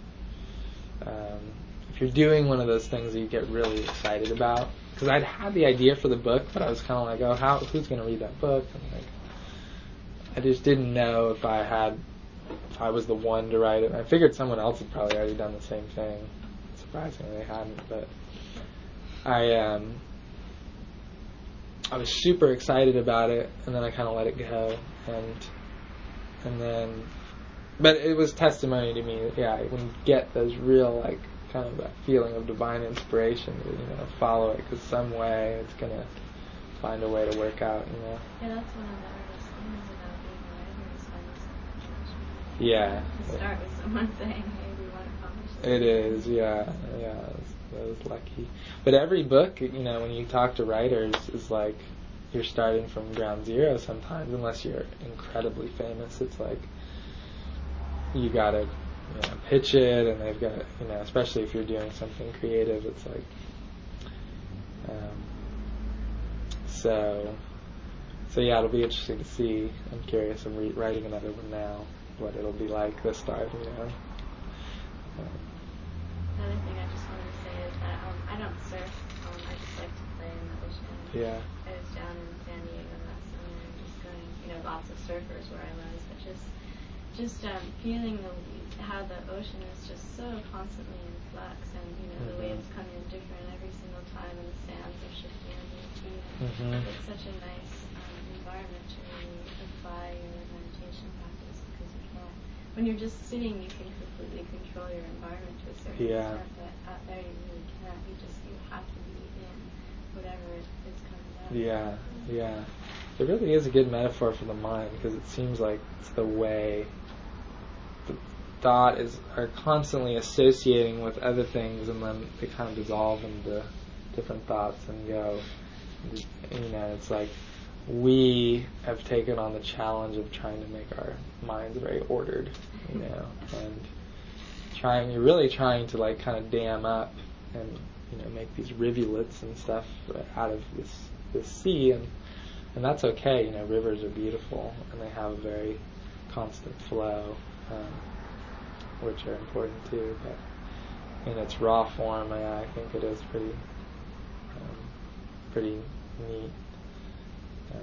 um, if you're doing one of those things that you get really excited about, because I'd had the idea for the book, but I was kind of like, oh, how who's going to read that book? And like, I just didn't know if I had, if I was the one to write it. I figured someone else had probably already done the same thing. Surprisingly, they hadn't, but I um, I was super excited about it, and then I kind of let it go, and and then, but it was testimony to me that, yeah, when you get those real, like, kind of that feeling of divine inspiration, to, you know, follow it, because some way it's going to find a way to work out, you know. Yeah, that's one of the hardest things about being a writer, is finding someone. Yeah. To start with someone saying, hey, we want to publish this. It is, yeah, yeah, I was, I was lucky. But every book, you know, when you talk to writers, is like, you're starting from ground zero sometimes, unless you're incredibly famous. It's like, you gotta, you know, pitch it, and they've got, you know, especially if you're doing something creative, it's like, um, so, so yeah, it'll be interesting to see. I'm curious. I'm re- writing another one now. What it'll be like this time, you know. Um, Another thing I just wanted to say is that um, I don't surf. Um, I just like to play in the ocean. Yeah. I was down in San Diego last summer, and just going, you know, lots of surfers where I was, but just just um, feeling the, how the ocean is just so constantly in flux, and you know mm-hmm. the waves come in different every single time, and the sands are shifting under your feet. Mm-hmm. It's such a nice um, environment to really apply your meditation practice, because you can't. When you're just sitting, you can completely control your environment to a certain Yeah. extent, but out there you really can't. You just you have to be in whatever is coming up. Yeah, yeah. It really is a good metaphor for the mind, because it seems like it's the way the thought is are constantly associating with other things, and then they kind of dissolve into different thoughts and go. You know, it's like we have taken on the challenge of trying to make our minds very ordered, you know, and trying, you're really trying to like kind of dam up and, you know, make these rivulets and stuff out of this this sea, and and that's okay. You know, rivers are beautiful and they have a very constant flow, um, which are important too. But in its raw form, I, I think it is pretty um, pretty neat. Uh,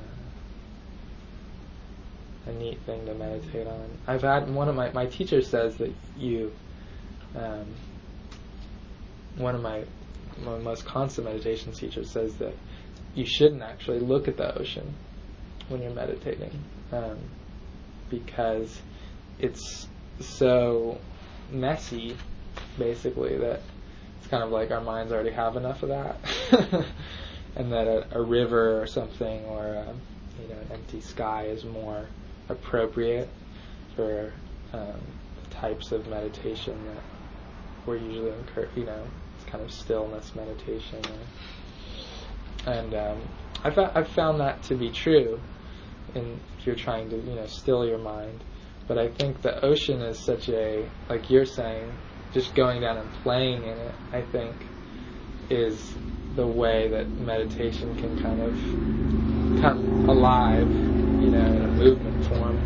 a neat thing to meditate on. I've had one of my my teacher says that you um, one of my my most constant meditation teachers says that you shouldn't actually look at the ocean when you're meditating, um, because it's so messy, basically, that it's kind of like our minds already have enough of that. And that a, a river or something, or a, you know, an empty sky is more appropriate for um, the types of meditation that we're usually incur- you know, it's kind of stillness meditation. Or, and um, I've I've found that to be true, in if you're trying to, you know, still your mind. But I think the ocean is such a, like you're saying, just going down and playing in it, I think, is the way that meditation can kind of come alive, you know, in a movement form.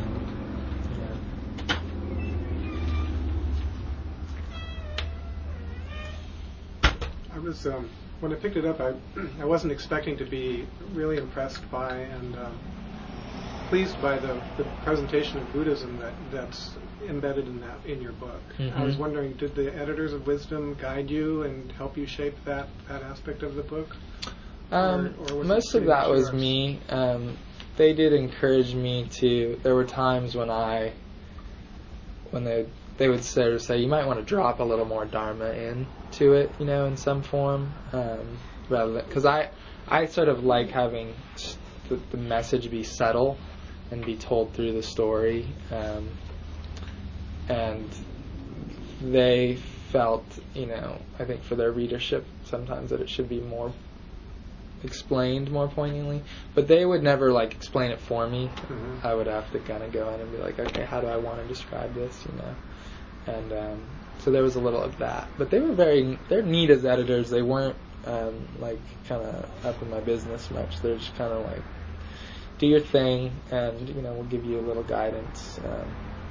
Yeah. I was um, when I picked it up, I I wasn't expecting to be really impressed by and um, pleased by the, the presentation of Buddhism that that's embedded in that in your book. Mm-hmm. I was wondering, did the editors of Wisdom guide you and help you shape that, that aspect of the book? Um, or, or was most it of that was yours? me. Um, they did encourage me to. There were times when I, when they they would sort of say, you might want to drop a little more Dharma into it, you know, in some form, um, rather than, because I I sort of like having the, the message be subtle and be told through the story. Um, and they felt, you know, I think for their readership sometimes that it should be more explained more poignantly, but they would never like explain it for me. Mm-hmm. I would have to kind of go in and be like, okay, how do I want to describe this, you know? And um, so there was a little of that, but they were very, they're neat as editors. They weren't um, like kind of up in my business much. They're just kind of like, do your thing, and you know, we'll give you a little guidance. Um,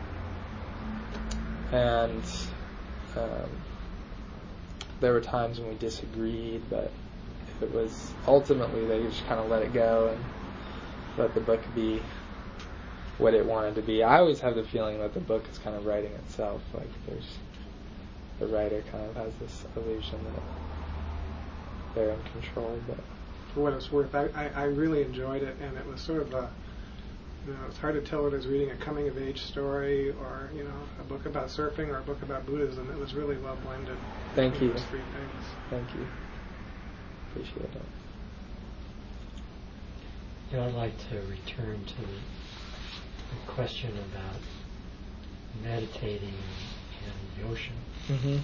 and um, there were times when we disagreed, but it was ultimately they just kind of let it go and let the book be what it wanted to be. I always have the feeling that the book is kind of writing itself. Like there's the writer kind of has this illusion that they're in control. But for what it's worth, I, I, I really enjoyed it, and it was sort of a, you know, it's hard to tell whether it's reading a coming of age story or, you know, a book about surfing or a book about Buddhism. It was really well blended. Thank you. Those three things. Thank you. Appreciate it. Yeah, I'd like to return to the question about meditating in the ocean. Mm-hmm.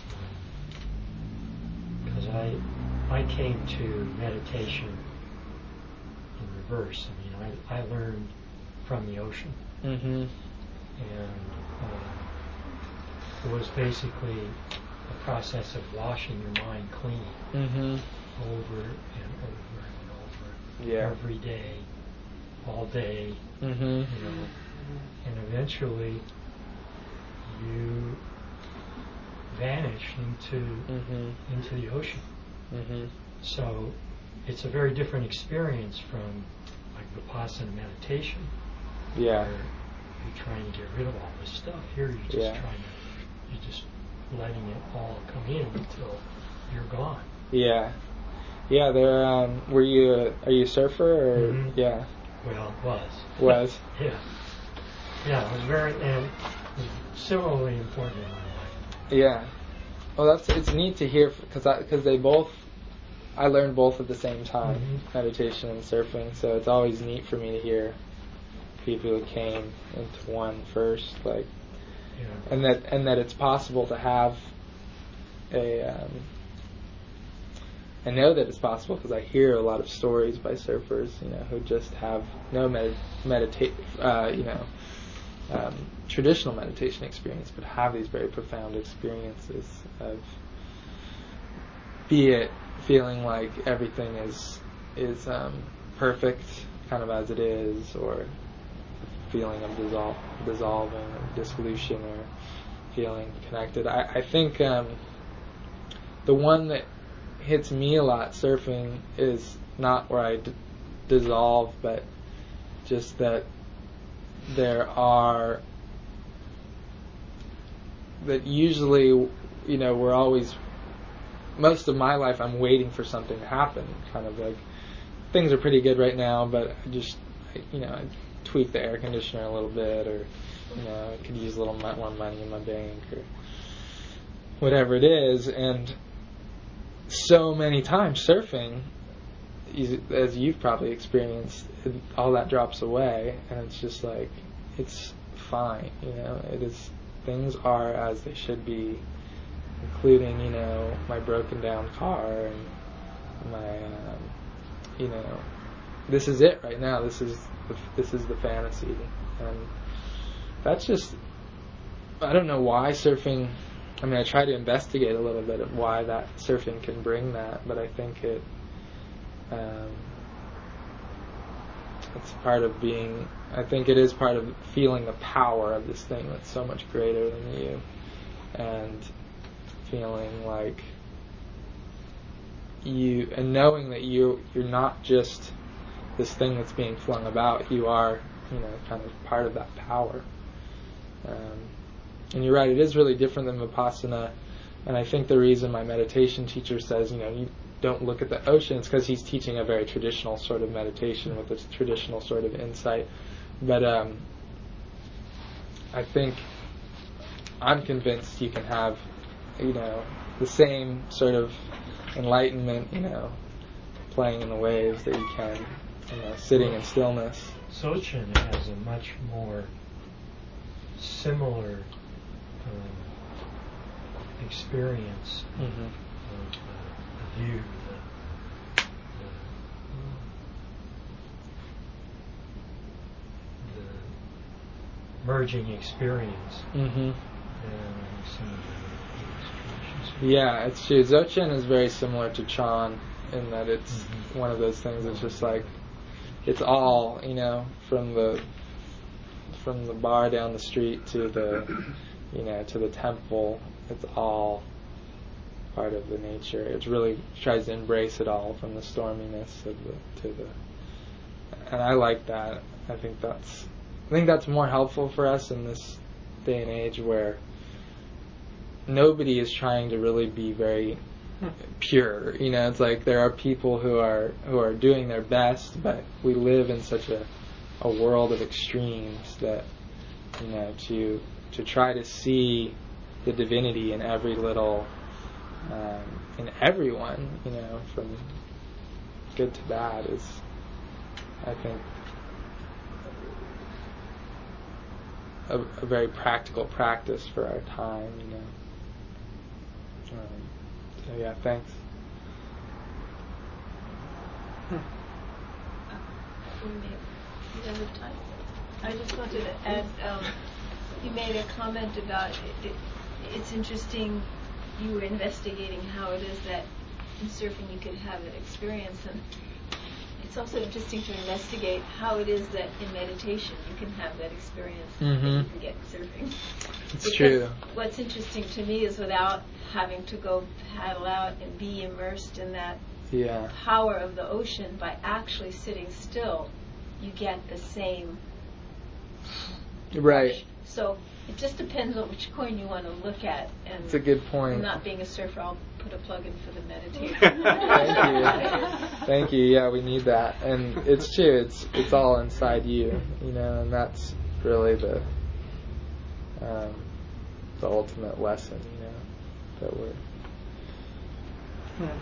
Because um, I I came to meditation in reverse. I mean, I, I learned from the ocean. Mm-hmm. And uh, it was basically a process of washing your mind clean. Mm-hmm. Over and over and over, yeah. every day, all day, mm-hmm. you know, and eventually you vanish into mm-hmm. into the ocean. Mm-hmm. So it's a very different experience from like Vipassana meditation. Yeah. Where you're trying to get rid of all this stuff. Here you're just Yeah. trying to, you're just letting it all come in until you're gone. Yeah. Yeah, there. Um, were you? A, are you a surfer? Or Mhm. yeah. Well, it was. Was. Yeah. Yeah, it was very, and it was similarly important in my life. Yeah. Well, that's it's neat to hear because because they both. I learned both at the same time, Mhm. meditation and surfing. So it's always neat for me to hear people who came into one first, like, Yeah. and that and that it's possible to have a. Um, I know that it's possible because I hear a lot of stories by surfers, you know, who just have no med- meditate, uh, you know, um, traditional meditation experience, but have these very profound experiences of, be it feeling like everything is is um, perfect, kind of as it is, or feeling of dissol- dissolving, or dissolution, or feeling connected. I, I think um, the one that hits me a lot surfing is not where I d- dissolve, but just that there are that usually, you know, we're always, most of my life I'm waiting for something to happen, kind of like things are pretty good right now, but I just, you know, I tweak the air conditioner a little bit, or, you know, I could use a little more money in my bank, or whatever it is. And so many times surfing, as you've probably experienced, all that drops away, and it's just like, it's fine, you know, it is, things are as they should be, including, you know, my broken down car, and my, um, you know, this is it right now, this is the, this is the fantasy, and that's just, I don't know why surfing, I mean, I try to investigate a little bit of why that surfing can bring that, but I think it, um, it's part of being, I think it is part of feeling the power of this thing that's so much greater than you, and feeling like you, and knowing that you, you're not just this thing that's being flung about, you are, you know, kind of part of that power. Um, and you're right, it is really different than Vipassana, and I think the reason my meditation teacher says, you know, you don't look at the ocean, it's because he's teaching a very traditional sort of meditation with a traditional sort of insight. But um, I think, I'm convinced you can have, you know, the same sort of enlightenment, you know, playing in the waves that you can, you know, sitting in stillness. Dzogchen has a much more similar um, experience Mm-hmm. of uh, the view, the, the, the merging experience. Mm-hmm. And I think some of the explanations. Yeah, it's true. Dzogchen is very similar to Chan in that it's Mm-hmm. one of those things that's just like, it's all, you know, from the from the bar down the street to the, you know, to the temple, it's all part of the nature. It really tries to embrace it all, from the storminess of the to the, and I like that. I think that's I think that's more helpful for us in this day and age where nobody is trying to really be very pure. You know, it's like there are people who are who are doing their best, but we live in such a a world of extremes that, you know, to to try to see the divinity in every little, um, in everyone, you know, from good to bad, is, I think, a, a very practical practice for our time, you know. Um, so yeah, thanks. We may be out of time. I just wanted to add, um, you made a comment about it, it, it's interesting, you were investigating how it is that in surfing you could have that experience, and it's also interesting to investigate how it is that in meditation you can have that experience Mm-hmm. that you can get in surfing. It's because true. What's interesting to me is without having to go paddle out and be immersed in that Yeah. power of the ocean, by actually sitting still, you get the same Right. So it just depends on which coin you want to look at. And it's a good point. Not being a surfer, I'll put a plug in for the meditation. Thank you. Thank you. Yeah, we need that. And it's true. It's it's all inside you, you know, and that's really the um, the ultimate lesson, you know, that we're. Hmm.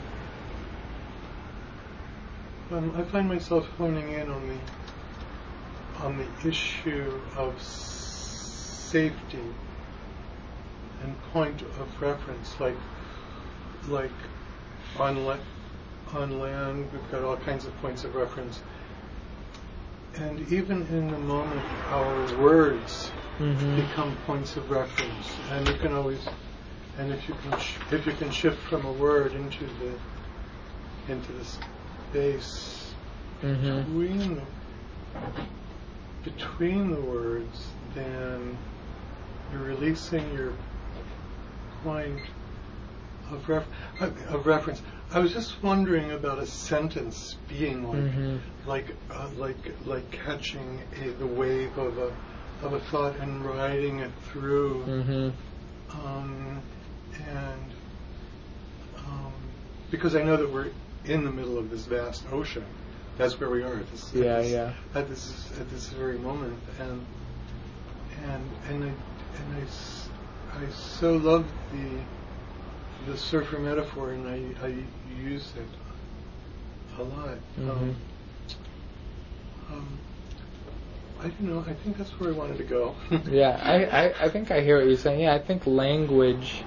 Um, I find myself honing in on the on the issue of safety and point of reference, like like on la- on land we've got all kinds of points of reference, and even in the moment our words mm-hmm. become points of reference, and you can always, and if you can sh- if you can shift from a word into the into the space mm-hmm. between the between the words, then you're releasing your point of, ref- of reference. I was just wondering about a sentence being like mm-hmm. like uh, like like catching a, the wave of a of a thought and riding it through, mm-hmm. um, and um, because I know that we're in the middle of this vast ocean. That's where we are at this, yeah, at this, yeah. at this at this very moment, and and and I and I, I so love the the surfer metaphor, and I, I use it a lot. Mm-hmm. Um, um, I don't know. I think that's where I wanted to go. yeah, I, I I think I hear what you're saying. Yeah, I think language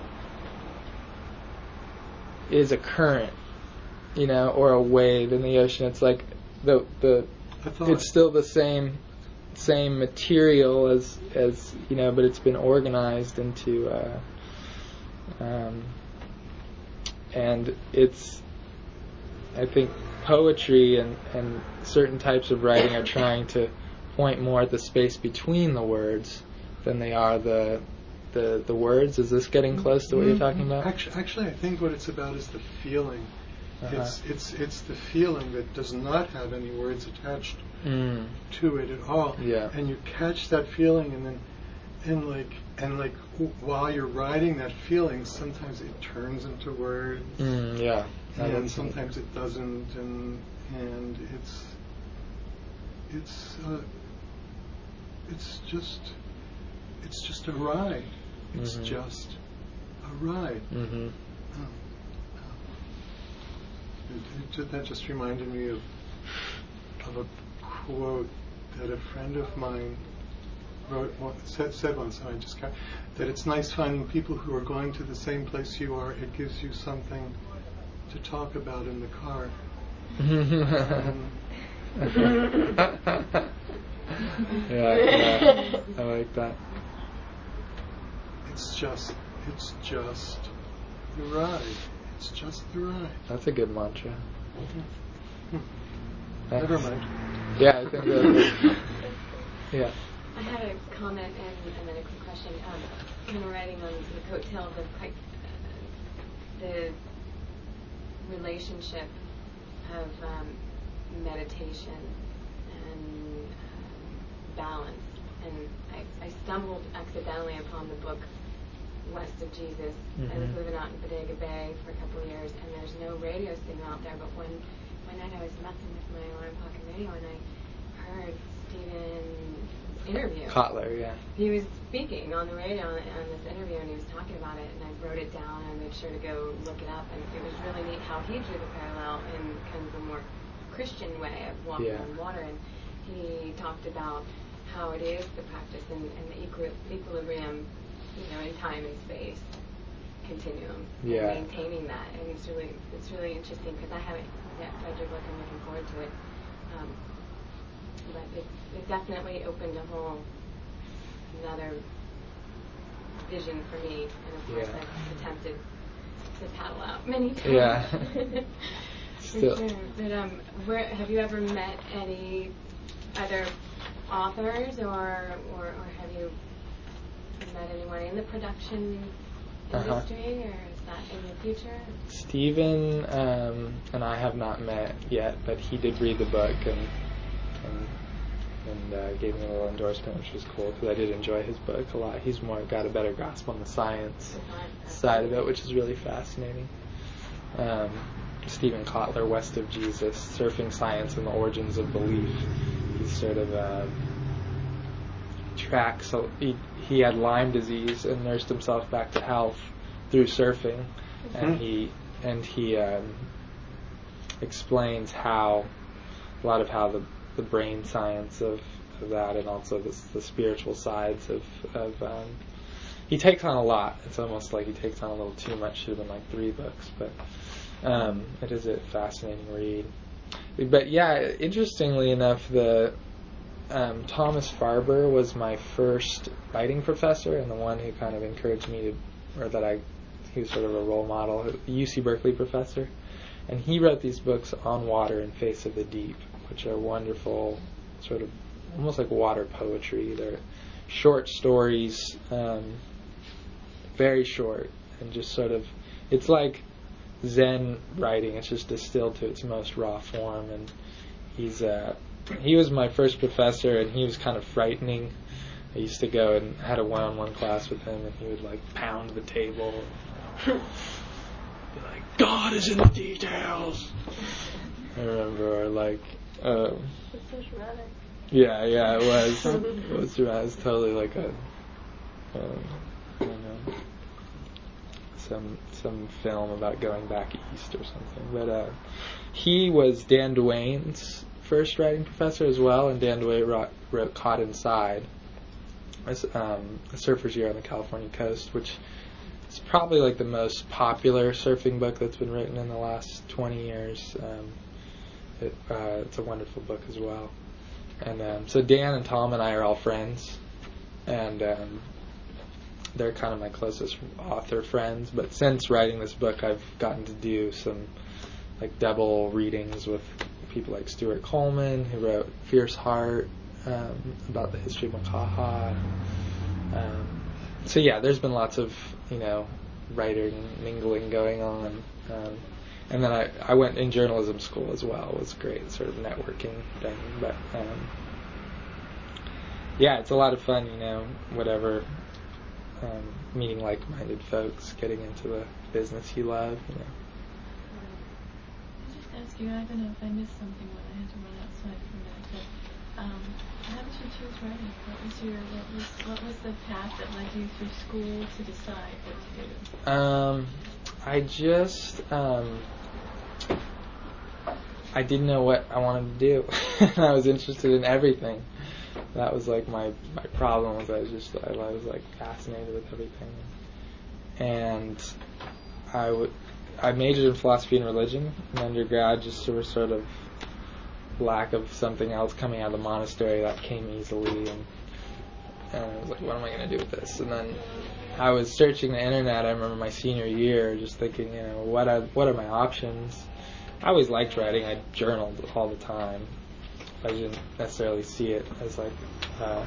is a current, you know, or a wave in the ocean. It's like the the it's still the same same material as as you know, but it's been organized into uh, um, and it's I think poetry and, and certain types of writing are trying to point more at the space between the words than they are the the the words. Is this getting close to what you're talking about? Actually, actually I think what it's about is the feeling. Uh-huh. It's it's it's the feeling that does not have any words attached mm. to it at all. Yeah. And you catch that feeling, and then and like and like w- while you're riding that feeling, sometimes it turns into words. Mm, yeah. And sometimes it doesn't, and and it's it's uh, it's just it's just a ride. It's mm-hmm. just a ride. Mm-hmm. Oh. It, it, that just reminded me of of a quote that a friend of mine wrote said, said once, and I just got that it's nice finding people who are going to the same place you are. It gives you something to talk about in the car. um, yeah, yeah, I like that. It's just, it's just the ride. It's just the ride. That's a good mantra. Hmm. Never mind. Yeah, I think that. Yeah. I had a comment and, and then a quick question. Um, kind of riding on the coattails of quite, uh, the relationship of um, meditation and uh, balance. And I, I stumbled accidentally upon the book West of Jesus. Mm-hmm. I was living out in Bodega Bay for a couple of years, and there's no radio signal out there. But one one night I was messing with my alarm clock and radio, and I heard Stephen's interview. Kotler, yeah. He was speaking on the radio on, on this interview, and he was talking about it, and I wrote it down, and I made sure to go look it up, and it was really neat how he drew the parallel in kind of a more Christian way of walking yeah. on water, and he talked about how it is the practice and, and the equi- equilibrium, you know, in time and space continuum, yeah. and maintaining that, and it's really it's really interesting because I haven't yet read your book. I'm looking forward to it. Um, But it, it definitely opened a whole another vision for me, and of course yeah. I've attempted to paddle out many times. Yeah. For sure. But um, where have you ever met any other authors, or or, or have you met anyone in the production uh-huh. industry, or is that in the future? Stephen um, and I have not met yet, but he did read the book and. and and uh, gave me a little endorsement, which was cool because I did enjoy his book a lot. He's more got a better grasp on the science side of it, which is really fascinating. Um, Stephen Kotler, West of Jesus, Surfing Science and the Origins of Belief. He's sort of uh, tracks. So he he had Lyme disease and nursed himself back to health through surfing, mm-hmm. and he and he um, explains how a lot of how the the brain science of, of that, and also the, the spiritual sides of of. Um, he takes on a lot. It's almost like he takes on a little too much. Should have been like three books, but um, it is a fascinating read. But yeah, interestingly enough, the um, Thomas Farber was my first writing professor, and the one who kind of encouraged me to, or that I, he was sort of a role model, U C Berkeley professor, and he wrote these books on water and Face of the Deep, which are wonderful, sort of almost like water poetry. They're short stories, um, very short, and just sort of, it's like Zen writing. It's just distilled to its most raw form. And he's uh, he was my first professor, and he was kind of frightening. I used to go and had a one-on-one class with him, and he would like pound the table, be like, "God is in the details." I remember, or like, um, it's so dramatic. Yeah, yeah, it was. It was dramatic. It was totally like a, um, I don't know, some some film about going back east or something. But uh, he was Dan Duane's first writing professor as well, and Dan Duane wrote, wrote Caught Inside, um, a surfer's year on the California coast, which is probably like the most popular surfing book that's been written in the last twenty years. Um, it, uh, it's a wonderful book as well. And um, so Dan and Tom and I are all friends, and um, they're kind of my closest author friends. But since writing this book, I've gotten to do some like double readings with people like Stuart Coleman, who wrote Fierce Heart, um, about the history of Makaha. Um, so yeah, there's been lots of, you know, writing mingling going on. Um, and then I, I went in journalism school as well. It was great, sort of networking thing. But um, yeah, it's a lot of fun, you know, whatever, um, meeting like-minded folks, getting into the business you love, you know. I'll just ask you, I don't know if I missed something when I had to run outside for a minute, but um, how did you choose writing? What was your what was what was the path that led you through school to decide what to do? Um, I just um, I didn't know what I wanted to do. And I was interested in everything. That was like my my problem was I was just I was like fascinated with everything. And I would I majored in philosophy and religion in undergrad, just sort of sort of lack of something else coming out of the monastery that came easily, and, and I was like, what am I going to do with this? And then I was searching the internet. I remember my senior year, just thinking, you know, what are what are my options? I always liked writing. I journaled all the time. I didn't necessarily see it as like uh,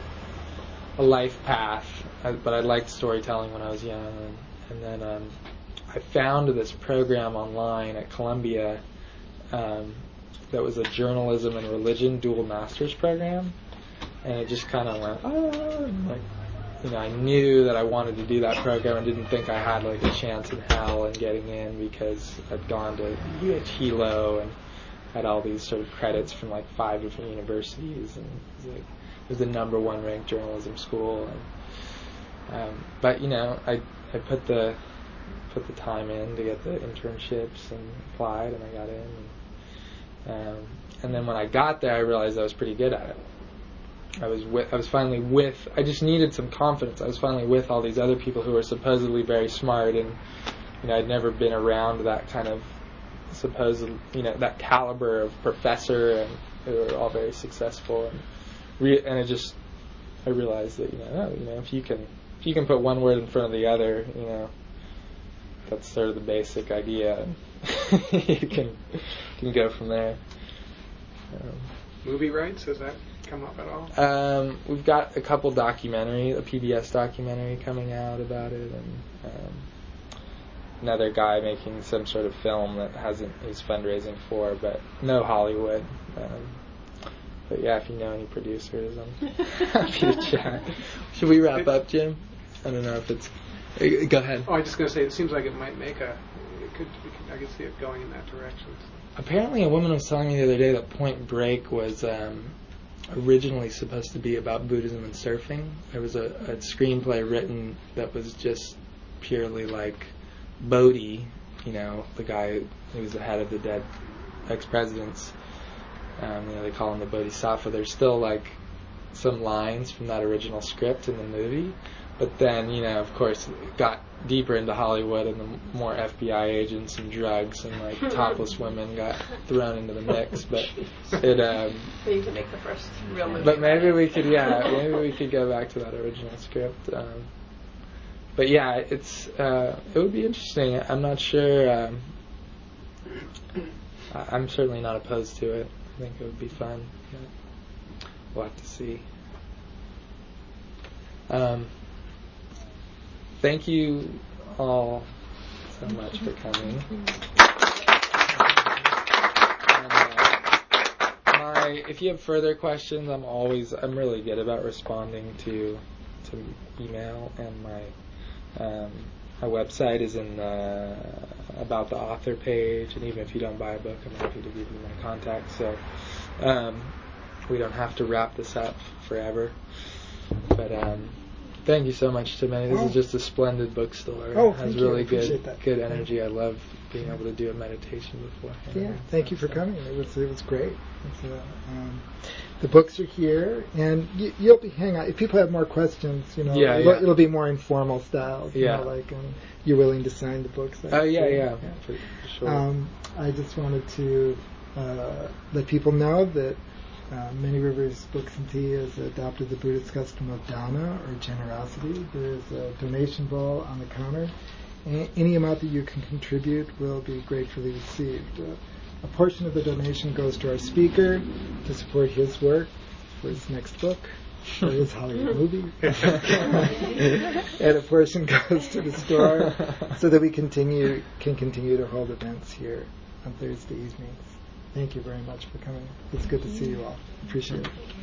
a life path, I, but I liked storytelling when I was young. And, and then um, I found this program online at Columbia um, that was a journalism and religion dual master's program, and it just kind of went, oh, and like, you know, I knew that I wanted to do that program and didn't think I had like a chance in hell in getting in because I'd gone to U H Hilo and had all these sort of credits from like five different universities, and it was like it was the number one ranked journalism school. And, um, but you know, I I put the put the time in to get the internships and applied, and I got in. And, um, and then when I got there, I realized I was pretty good at it. I was with, I was finally with. I just needed some confidence. I was finally with all these other people who were supposedly very smart, and you know, I'd never been around that kind of supposed, you know, that caliber of professor, and who were all very successful. And re- and it just, I realized that you know, oh, you know, if you can, if you can put one word in front of the other, you know, that's sort of the basic idea. you can can go from there. Um, Movie rights, has that come up at all? Um, we've got a couple documentary, a P B S documentary coming out about it, and um, another guy making some sort of film that hasn't he's fundraising for, but no Hollywood. Um, but yeah, if you know any producers, I'm happy to chat. Should we wrap up, Jim? I don't know if it's. Uh, go ahead. Oh, I was just going to say, it seems like it might make a. It could, it could. I could see it going in that direction. Apparently, a woman was telling me the other day that Point Break was um, originally supposed to be about Buddhism and surfing. There was a, a screenplay written that was just purely like Bodhi, you know, the guy who was the head of the dead ex-presidents. Um, you know, they call him the Bodhisattva. There's still like some lines from that original script in the movie, but then, you know, of course, it got deeper into Hollywood, and the more F B I agents and drugs and like topless women got thrown into the mix. But it. Um, But you can make the first real movie. But maybe we could, yeah, maybe we could go back to that original script. Um, but yeah, it's uh, it would be interesting. I'm not sure. Um, I'm certainly not opposed to it. I think it would be fun. But we'll have to see. Um, thank you all so much for coming. And, uh, my, if you have further questions, I'm always, I'm really good about responding to to email, and my um, my website is in the about the author page, and even if you don't buy a book, I'm happy to give you my contact. So um, we don't have to wrap this up forever. But um, thank you so much, Timmy. This oh. is just a splendid bookstore. Oh, it has thank you. really I appreciate good that. good energy. I love being able to do a meditation beforehand. Yeah, thank you for coming. It was it was great. It's, uh, um, the books are here, and you, you'll be hang out. If people have more questions, you know, yeah, it'll, yeah. it'll be more informal style. You yeah, know, like um, you're willing to sign the books. Oh yeah, so, yeah, yeah. For, for sure. Um, I just wanted to uh, let people know that uh, Many Rivers Books and Tea has adopted the Buddhist custom of dana, or generosity. There is a donation bowl on the counter. A- any amount that you can contribute will be gratefully received. Uh, a portion of the donation goes to our speaker to support his work for his next book, or his Hollywood movie. And a portion goes to the store so that we continue can continue to hold events here on Thursday evenings. Thank you very much for coming. It's good to see you all. Appreciate it.